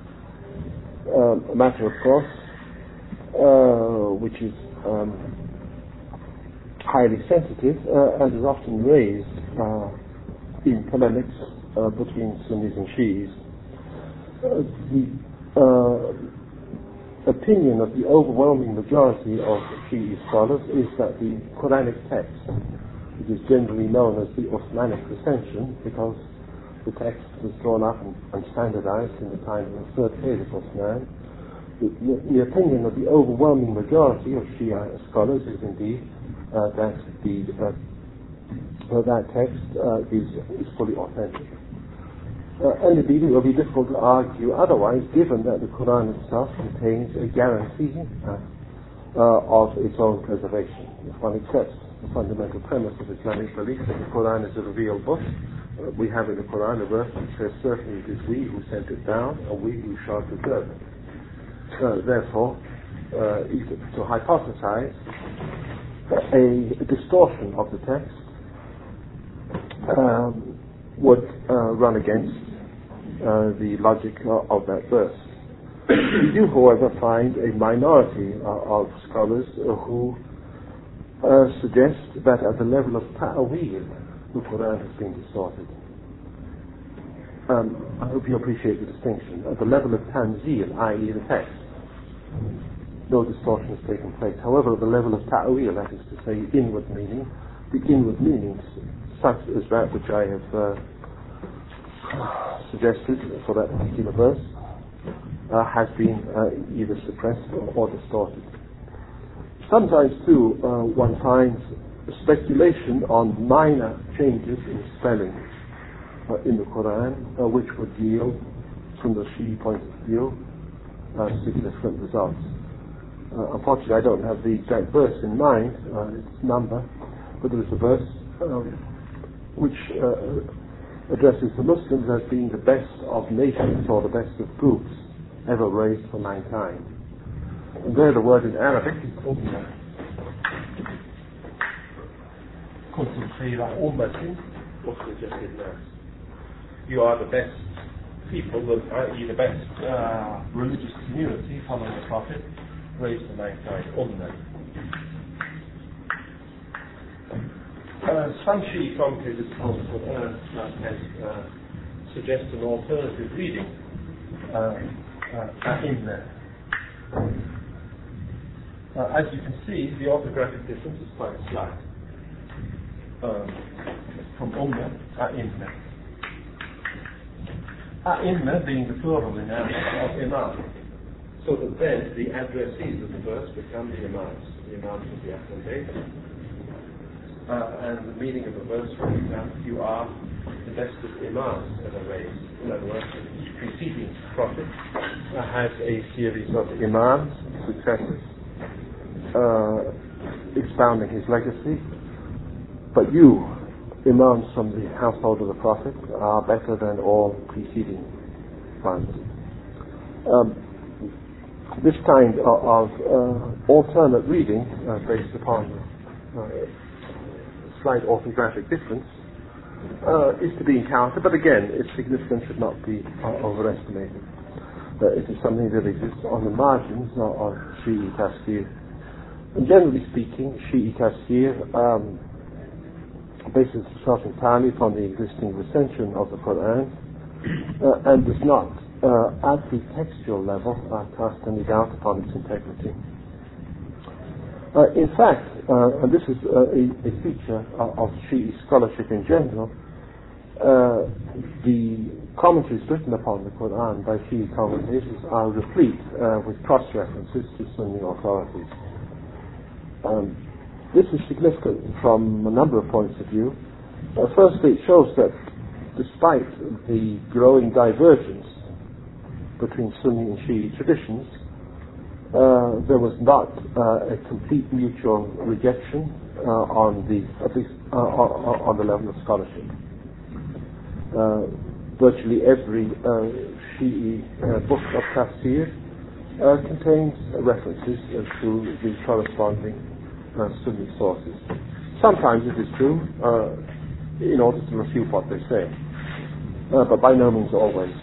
A matter, of course, which is highly sensitive and is often raised in polemics between Sunnis and Shi'is. The opinion of the overwhelming majority of Shi'i scholars is that the Quranic text, which is generally known as the Uthmanic recension, because the text was drawn up and standardized in the time of the third Caliph Uthman, the opinion of the overwhelming majority of Shia scholars is indeed that that text is fully authentic. And indeed it will be difficult to argue otherwise, given that the Quran itself contains a guarantee of its own preservation. If one accepts the fundamental premise of Islamic belief that the Quran is a revealed book, we have in the Quran a verse that says, certainly it is we who sent it down, and we who shall preserve it. Therefore, to hypothesize a distortion of the text would run against the logic of that verse. We do, however, find a minority of scholars who suggest that at the level of ta'wil, the Quran has been distorted. I hope you appreciate the distinction. At the level of tanzil, i.e. the text, no distortion has taken place. However, at the level of ta'wil, that is to say, inward meaning, the inward meanings, such as that which I have suggested for that particular verse, has been either suppressed or distorted. Sometimes, too, one finds speculation on minor changes in spelling in the Quran, which would yield, from the Shi'i point of view, significant results. Unfortunately, I don't have the exact verse in mind, its number, but there is a verse which addresses the Muslims as being the best of nations or the best of groups ever raised for mankind. And there the word in Arabic is ummah. Kuntum khayra ummatin ukhrijat lin-nas. You are the best people, i.e. the best religious community following the Prophet, raised for mankind, ummah. Some Shi'i commentators suggest an alternative reading, a'imma. As you can see, the orthographic difference is quite slight. From ummah, a'imma. A'imma being the plural in Arabic of imam. So that then the addressees of the verse become the imams. The imams of the Ahlul Bayt. And the meaning of the verse, for example, you are the best of imams ever raised. In other words, the preceding prophet has a series of imams, successors, expounding his legacy. But you, imams from the household of the prophet, are better than all preceding ones. This kind of alternate reading, based upon slight orthographic difference, is to be encountered, but again, its significance should not be overestimated. It is something that exists on the margins of Shi'i Tafsir. And generally speaking, Shi'i Tafsir bases itself entirely upon the existing recension of the Quran and does not, at the textual level, cast any doubt upon its integrity. In fact, and this is a feature of Shi'i scholarship in general, the commentaries written upon the Quran by Shi'i commentators are replete with cross-references to Sunni authorities. This is significant from a number of points of view. Firstly, it shows that despite the growing divergence between Sunni and Shi'i traditions, there was not a complete mutual rejection on the level of scholarship. Virtually every Shi'i book of tafsir contains references to the corresponding Sunni sources. Sometimes it is true in order to refute what they say, but by no means always.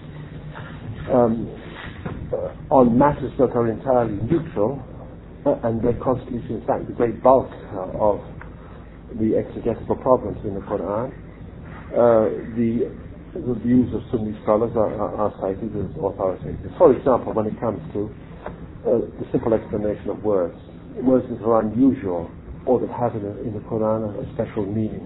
On matters that are entirely neutral, and that constitutes in fact the great bulk of the exegetical problems in the Quran, the views of Sunni scholars are cited as authoritative. For example, when it comes to the simple explanation of words that are unusual or that have in the Quran a special meaning,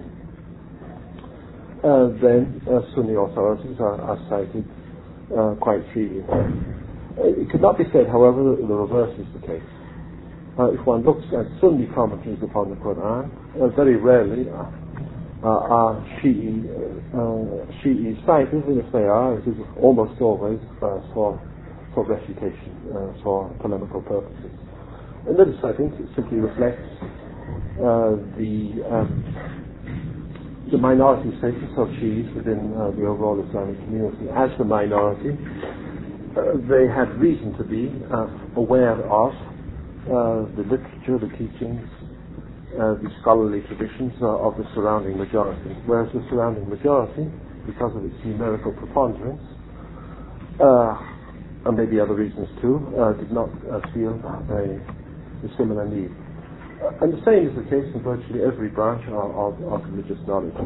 then Sunni authorities are cited quite freely. It could not be said, however, that the reverse is the case. If one looks at Sunni commentaries upon the Quran, very rarely are Shi'i cited, and if they are, it is almost always for refutation, for polemical purposes. And this, I think, simply reflects the minority status of Shi'is within the overall Islamic community. As the minority, they had reason to be aware of the literature, the teachings, the scholarly traditions of the surrounding majority, whereas the surrounding majority, because of its numerical preponderance, and maybe other reasons too, did not feel a similar need. And the same is the case in virtually every branch of religious knowledge.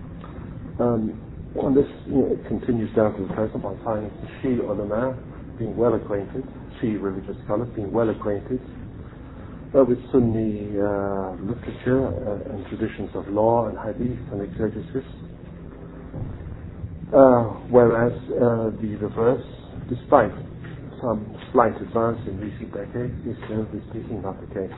And this continues down to the present. One finds the Shi'i ulama being well acquainted, Shi'i religious scholars being well acquainted with Sunni literature and traditions of law and hadith and exegesis, whereas the reverse, despite some slight advance in recent decades, is generally speaking not the case.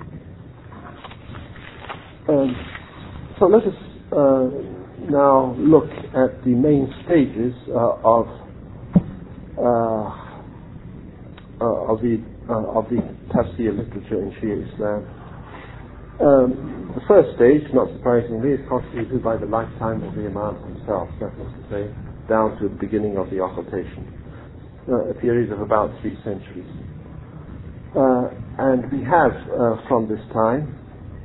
So let us now look at the main stages of the tafsir literature in Shia Islam. The first stage, not surprisingly, is constituted by the lifetime of the Imams themselves, that is to say, down to the beginning of the occultation, a period of about 3 centuries. And we have, from this time,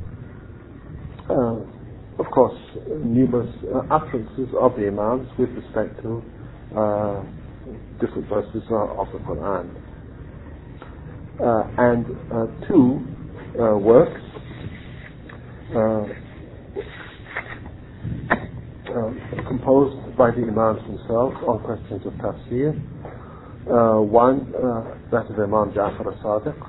of course, numerous utterances of the Imams with respect to different verses of the Quran. And 2 works composed by the Imams themselves on questions of tafsir. One, that of Imam Ja'far al-Sadiq,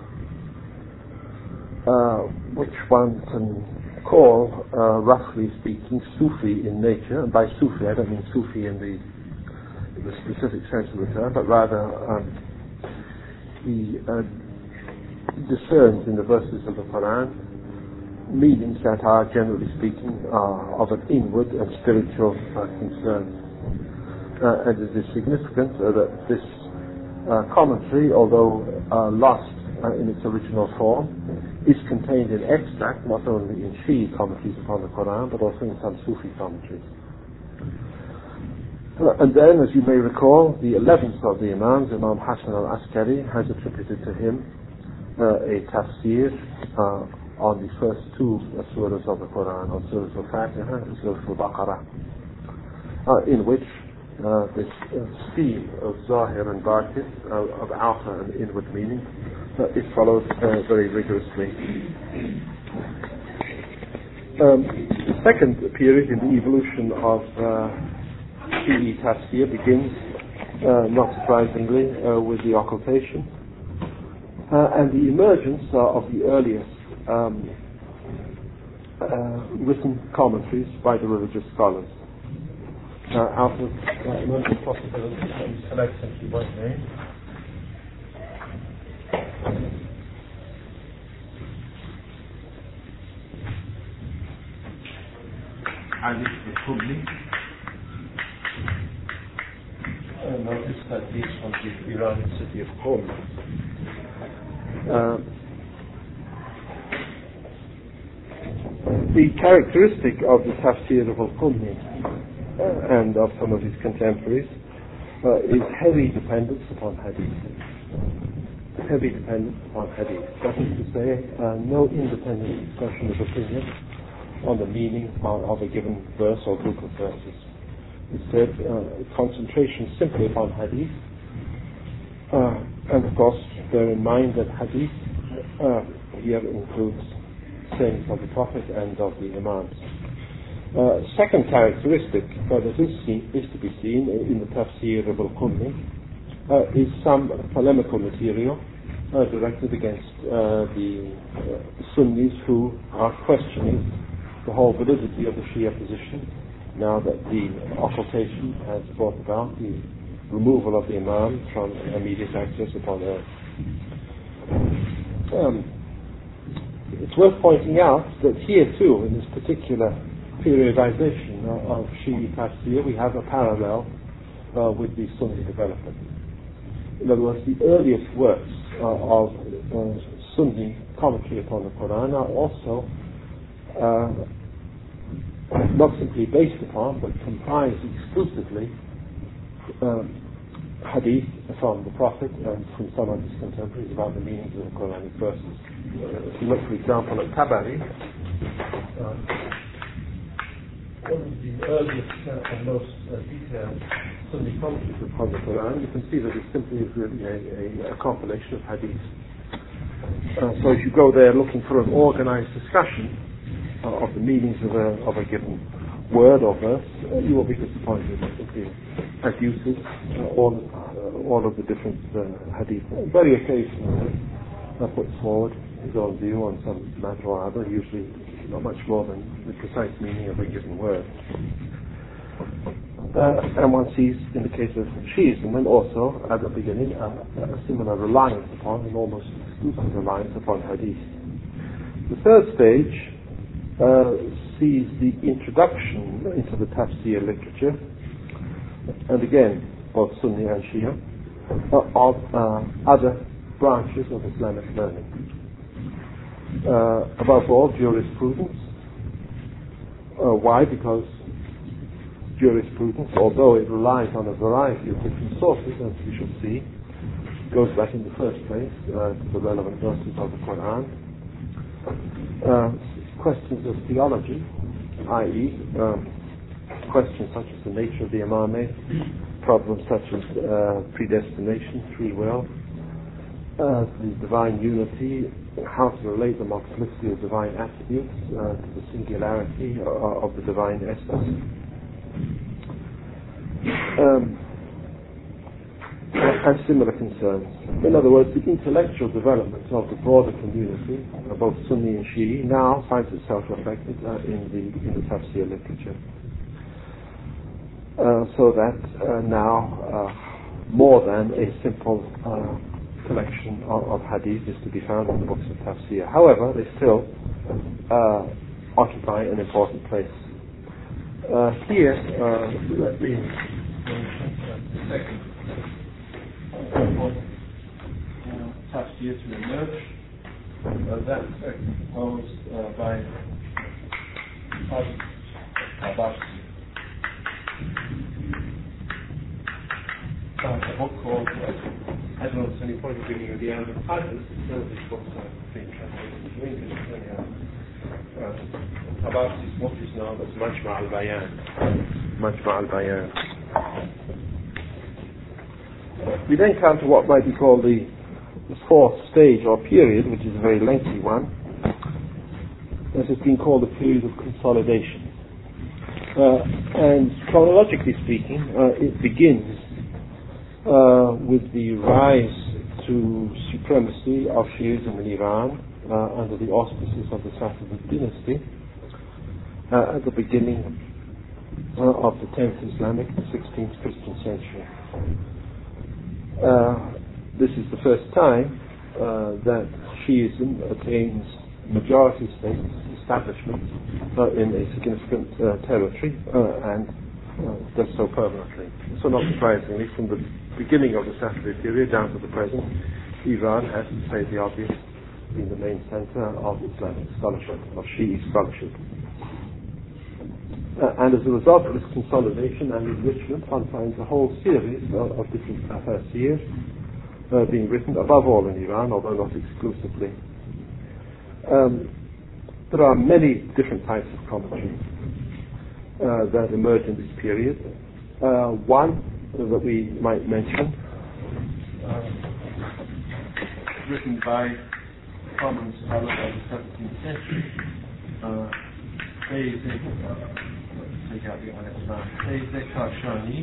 which one can call, roughly speaking, Sufi in nature. And by Sufi, I don't mean Sufi in the specific sense of the term, but rather he discerns in the verses of the Quran meanings that are, generally speaking, of an inward and spiritual concern. And it is significant that this commentary, although lost in its original form, is contained in extract not only in Shi'i commentaries upon the Quran, but also in some Sufi commentaries. And then, as you may recall, the 11th of the Imams, Imam Hassan al-Askari, has attributed to him a tafsir on the first 2 surahs of the Quran, on Surah Al-Fatiha and Surah Al-Baqarah, in which this scheme of Zahir and Batin, of outer and inward meaning, is followed very rigorously. The second period in the evolution of Shi'i tafsir begins, not surprisingly, with the occultation and the emergence of the earliest written commentaries by the religious scholars. Out of emerging possibilities, let me select simply one name. Ali al-Qubli. Notice that he's from the Iranian city of Qom. The characteristic of the Tafsir of al-Qummi and of some of his contemporaries is heavy dependence upon hadith. Heavy dependence upon hadith. That is to say, no independent expression of opinion on the meaning of a given verse or group of verses. Instead, concentration simply upon hadith. And of course, bear in mind that hadith here includes sayings of the Prophet and of the Imams. Second characteristic that is to be seen in the Tafsir of al-Qummi is some polemical material directed against the Sunnis who are questioning the whole validity of the Shia position now that the occultation has brought about the removal of the Imam from immediate access upon earth. It's worth pointing out that here too, in this particular periodization of Shi'i Tafsir, we have a parallel with the Sunni development. In other words, the earliest works of Sunni commentary upon the Quran are also not simply based upon, but comprise exclusively hadith from the Prophet and from some of his contemporaries about the meanings of the Quranic verses. If you look, for example, at Tabari, one of the earliest and most detailed Sunni commentaries upon the Quran, you can see that it simply is really a compilation of hadith. So if you go there looking for an organized discussion of the meanings of a given word or verse, you will be disappointed. It abuses all of the different hadith. Very occasionally put forward his own view on some matter or other, usually not much more than the precise meaning of a given word. And one sees in the case of Shiism, and also at the beginning, a similar reliance upon, an almost exclusive reliance upon hadith. The third stage sees the introduction into the tafsir literature, and again, both Sunni and Shia, of other branches of Islamic learning. Above all, jurisprudence. Why? Because jurisprudence, although it relies on a variety of different sources, as we shall see, goes back in the first place to the relevant verses of the Quran. Questions of theology, i.e., questions such as the nature of the imamate, problems such as predestination, free will, the divine unity, how to relate the multiplicity of divine attributes to the singularity of the divine essence. And similar concerns. In other words, the intellectual development of the broader community, both Sunni and Shi'i, now finds itself reflected in the tafsir literature. So that now more than a simple collection of hadith is to be found in the books of tafsir. However, they still occupy an important place. Here, let me second tafsir to emerge. That's composed by Abbas. A book called, I don't know if there's any point of reading at the end of the titles, none of these books are being translated into English. Abbas' book is known as Majma' al-Bayan. Majma' al-Bayan. We then come to what might be called the fourth stage or period, which is a very lengthy one. This has been called the period of consolidation. And chronologically speaking, it begins with the rise to supremacy of Shiism in Iran under the auspices of the Safavid dynasty at the beginning of the 10th Islamic, 16th Christian century. This is the first time that Shiism attains majority status, establishment in a significant territory, and does so permanently. So not surprisingly, from the beginning of the Safavid period down to the present, Iran has, to say the obvious, been the main center of Islamic scholarship, of Shi'i scholarship. And as a result of this consolidation and enrichment, one finds a whole series of different tafsirs being written, above all in Iran, although not exclusively. There are many different types of commentary that emerge in this period. One that we might mention, written by a common scholar of the 17th century, Sayyid Kashani,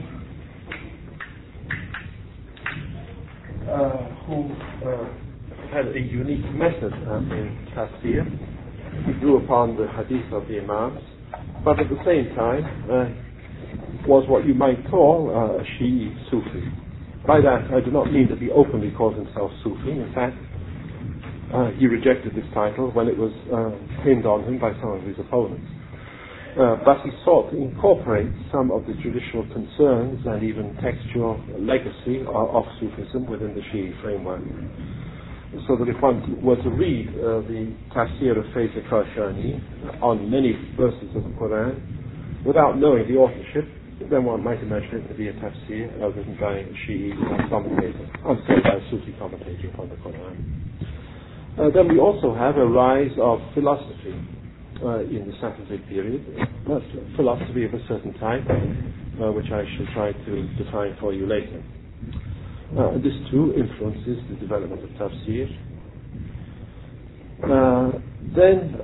who had a unique method in tafsir. He drew upon the hadith of the Imams, but at the same time was what you might call a Shi'i Sufi. By that I do not mean that he openly called himself Sufi. In fact, he rejected this title when it was pinned on him by some of his opponents. But he sought to incorporate some of the traditional concerns and even textual legacy of Sufism within the Shi'i framework. So that if one were to read the tafsir of Sayyid Kashani on many verses of the Quran without knowing the authorship, then one might imagine it to be a tafsir written by a Shi'i commentator, by a Sufi commentator upon the Quran. Then we also have a rise of philosophy in the Safavid period, but philosophy of a certain type, which I shall try to define for you later. This too influences the development of tafsir. Then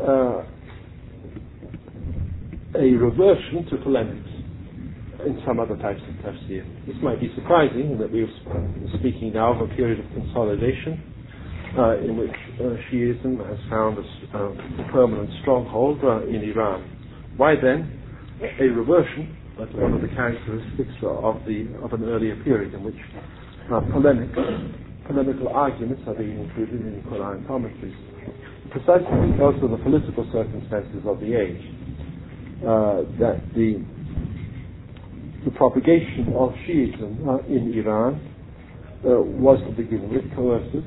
a reversion to polemics in some other types of tafsir. This might be surprising that we are speaking now of a period of consolidation in which Shi'ism has found a permanent stronghold in Iran. Why then a reversion to one of the characteristics of an earlier period in which polemical arguments are being included in Quran commentaries, precisely because of the political circumstances of the age, that the propagation of Shiism in Iran was to begin with coercive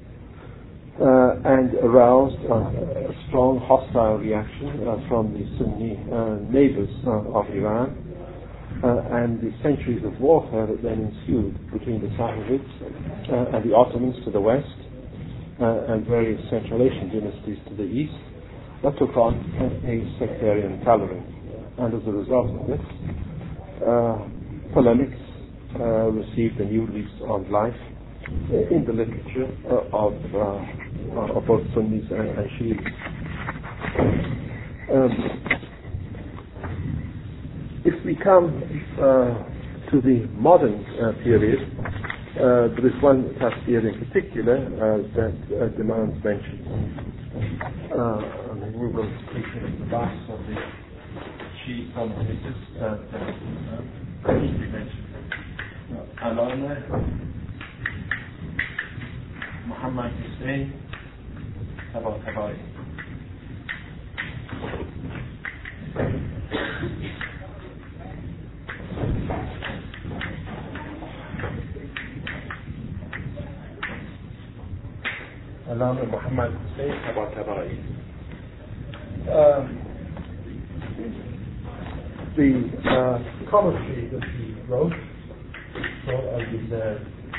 and aroused a strong hostile reaction from the Sunni neighbors of Iran. And the centuries of warfare that then ensued between the Safavids and the Ottomans to the west and various Central Asian dynasties to the east, that took on a sectarian coloring. And as a result of this, polemics received a new lease on life in the literature of both Sunnis and Shiites. If we come to the modern period, there is one tafsir in particular that demands mention. We will take the last of the Shi'i commentators that need to be mentioned. Allama Muhammad Hussein Tabatabai. Allama Muhammad Hussein Tabatabai. The commentary that he wrote, so as we said,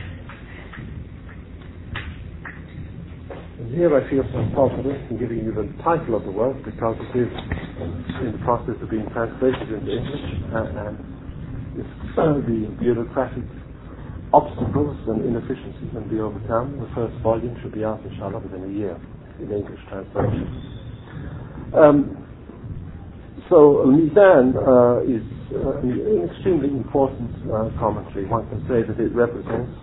and here I feel some confidence in giving you the title of the work because it is in the process of being translated into English, and if the bureaucratic obstacles and inefficiencies can be overcome, the first volume should be out, inshallah, within a year in English translation. So Mizan is an extremely important commentary. One can say that it represents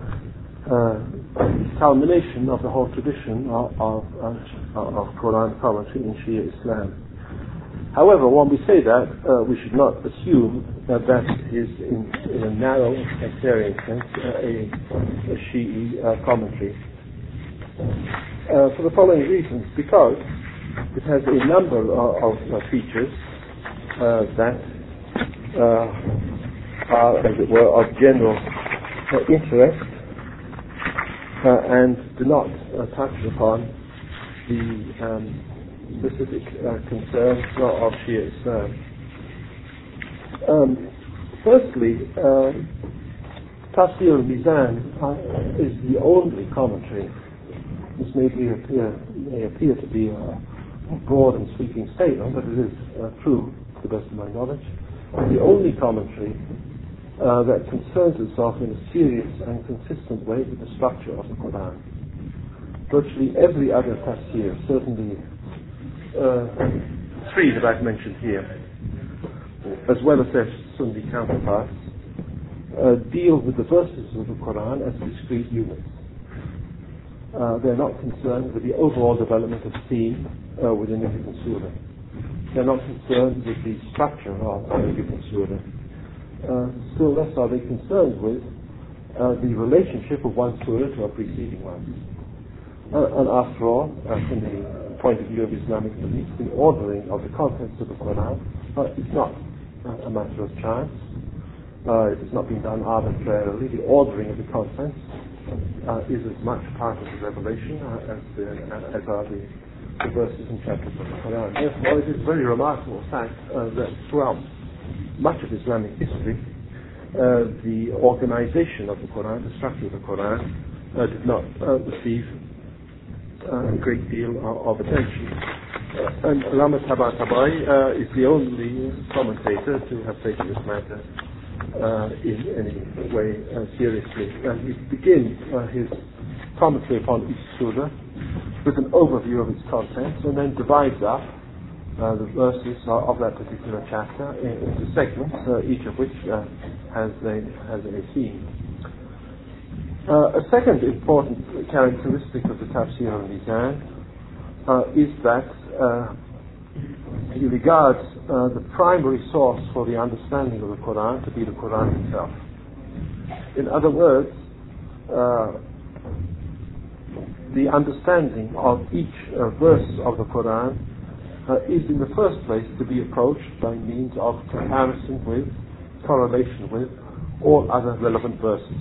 the culmination of the whole tradition of Quran commentary in Shia Islam. However, when we say that, we should not assume that is in a narrow sectarian sense a Shi'i commentary. For the following reasons: because it has a number of features that are, as it were, of general interest, and do not touch upon the specific concerns of Shia Islam. Firstly, Tafsir al-Mizan is the only commentary. This may appear to be a broad and sweeping statement, but it is true to the best of my knowledge. The only commentary that concerns itself in a serious and consistent way with the structure of the Quran. Virtually every other tafsir, certainly three that I've mentioned here, as well as their Sunni counterparts, deal with the verses of the Quran as discrete units. They're not concerned with the overall development of theme within a given surah. They're not concerned with the structure of a given surah. Still less are they concerned with the relationship of one surah to a preceding one. And after all, from the point of view of Islamic belief, the ordering of the contents of the Quran is not a matter of chance. It has not been done arbitrarily. The ordering of the contents is as much part of the revelation as are the verses and chapters of the Quran. Therefore, it is a very remarkable fact that throughout much of Islamic history, the organization of the Quran, the structure of the Quran, did not receive a great deal of attention. And Allama Tabatabai is the only commentator to have taken this matter in any way seriously. And he begins his commentary upon each surah with an overview of its contents, and then divides up the verses of that particular chapter into segments, each of which has a theme. A second important characteristic of the Tafsir al-Mizan is that he regards the primary source for the understanding of the Quran to be the Quran itself. In other words, the understanding of each verse of the Quran is in the first place to be approached by means of comparison with, correlation with, all other relevant verses.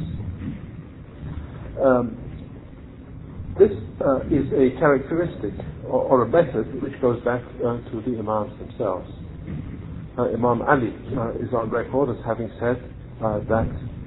This is a characteristic or a method which goes back to the Imams themselves. Imam Ali is on record as having said that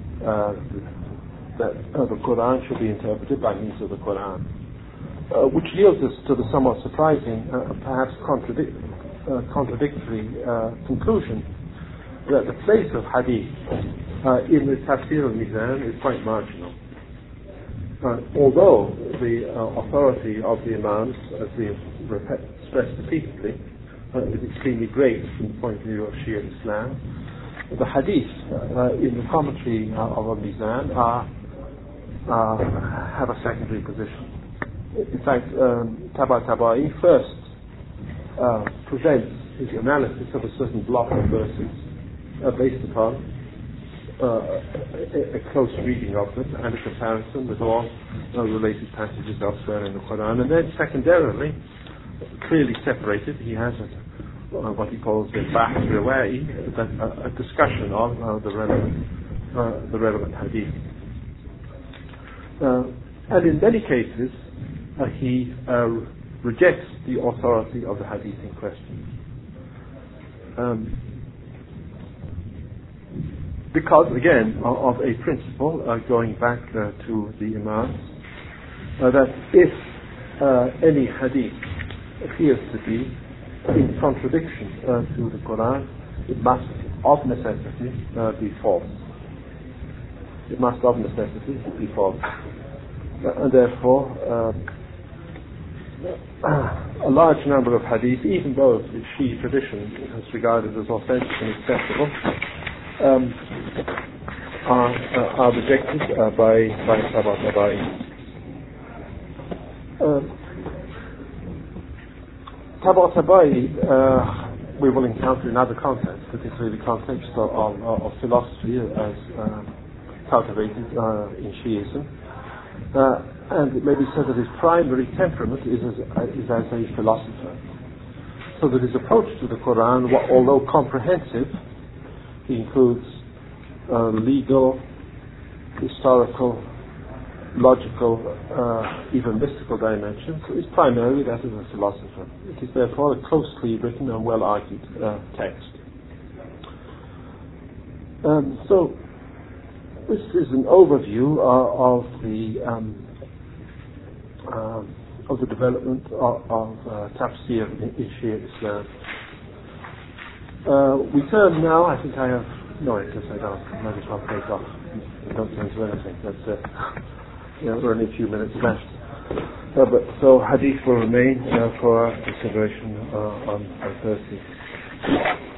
the Quran should be interpreted by means of the Quran, which yields us to the somewhat surprising, perhaps contradictory conclusion that the place of hadith in the Tafsir al-Mizan is quite marginal. Although the authority of the Imams, as we have stressed repeatedly, is extremely great from the point of view of Shia Islam, the hadith in the commentary of al-Mizan have a secondary position. In fact, Tabatabai first presents his analysis of a certain block of verses based upon a close reading of them and a comparison with all related passages elsewhere in the Quran. And then secondarily, clearly separated, he has what he calls a bahth riwa'i, a discussion of the relevant hadith. And in many cases, he rejects the authority of the hadith in question. Because, again, of a principle going back to the Imams, that if any hadith appears to be in contradiction to the Quran, it must of necessity be false. It must of necessity be false. And therefore, a large number of hadith, even those which Shi'i tradition has regarded as authentic and acceptable, are rejected by Tabatabai. Tabatabai we will encounter in other contexts, particularly the context of philosophy as cultivated in Shiism. And it may be said that his primary temperament is as a philosopher. So that his approach to the Quran, although comprehensive, he includes legal, historical, logical, even mystical dimensions, is primarily that of a philosopher. It is therefore a closely written and well-argued text. So this is an overview of the development of tafsir in Shia Islam. We turn now, I think I have, no, I guess I don't, I might as well take off. I don't turn to anything, we're only a few minutes left. So hadith will remain for our consideration on Thursday.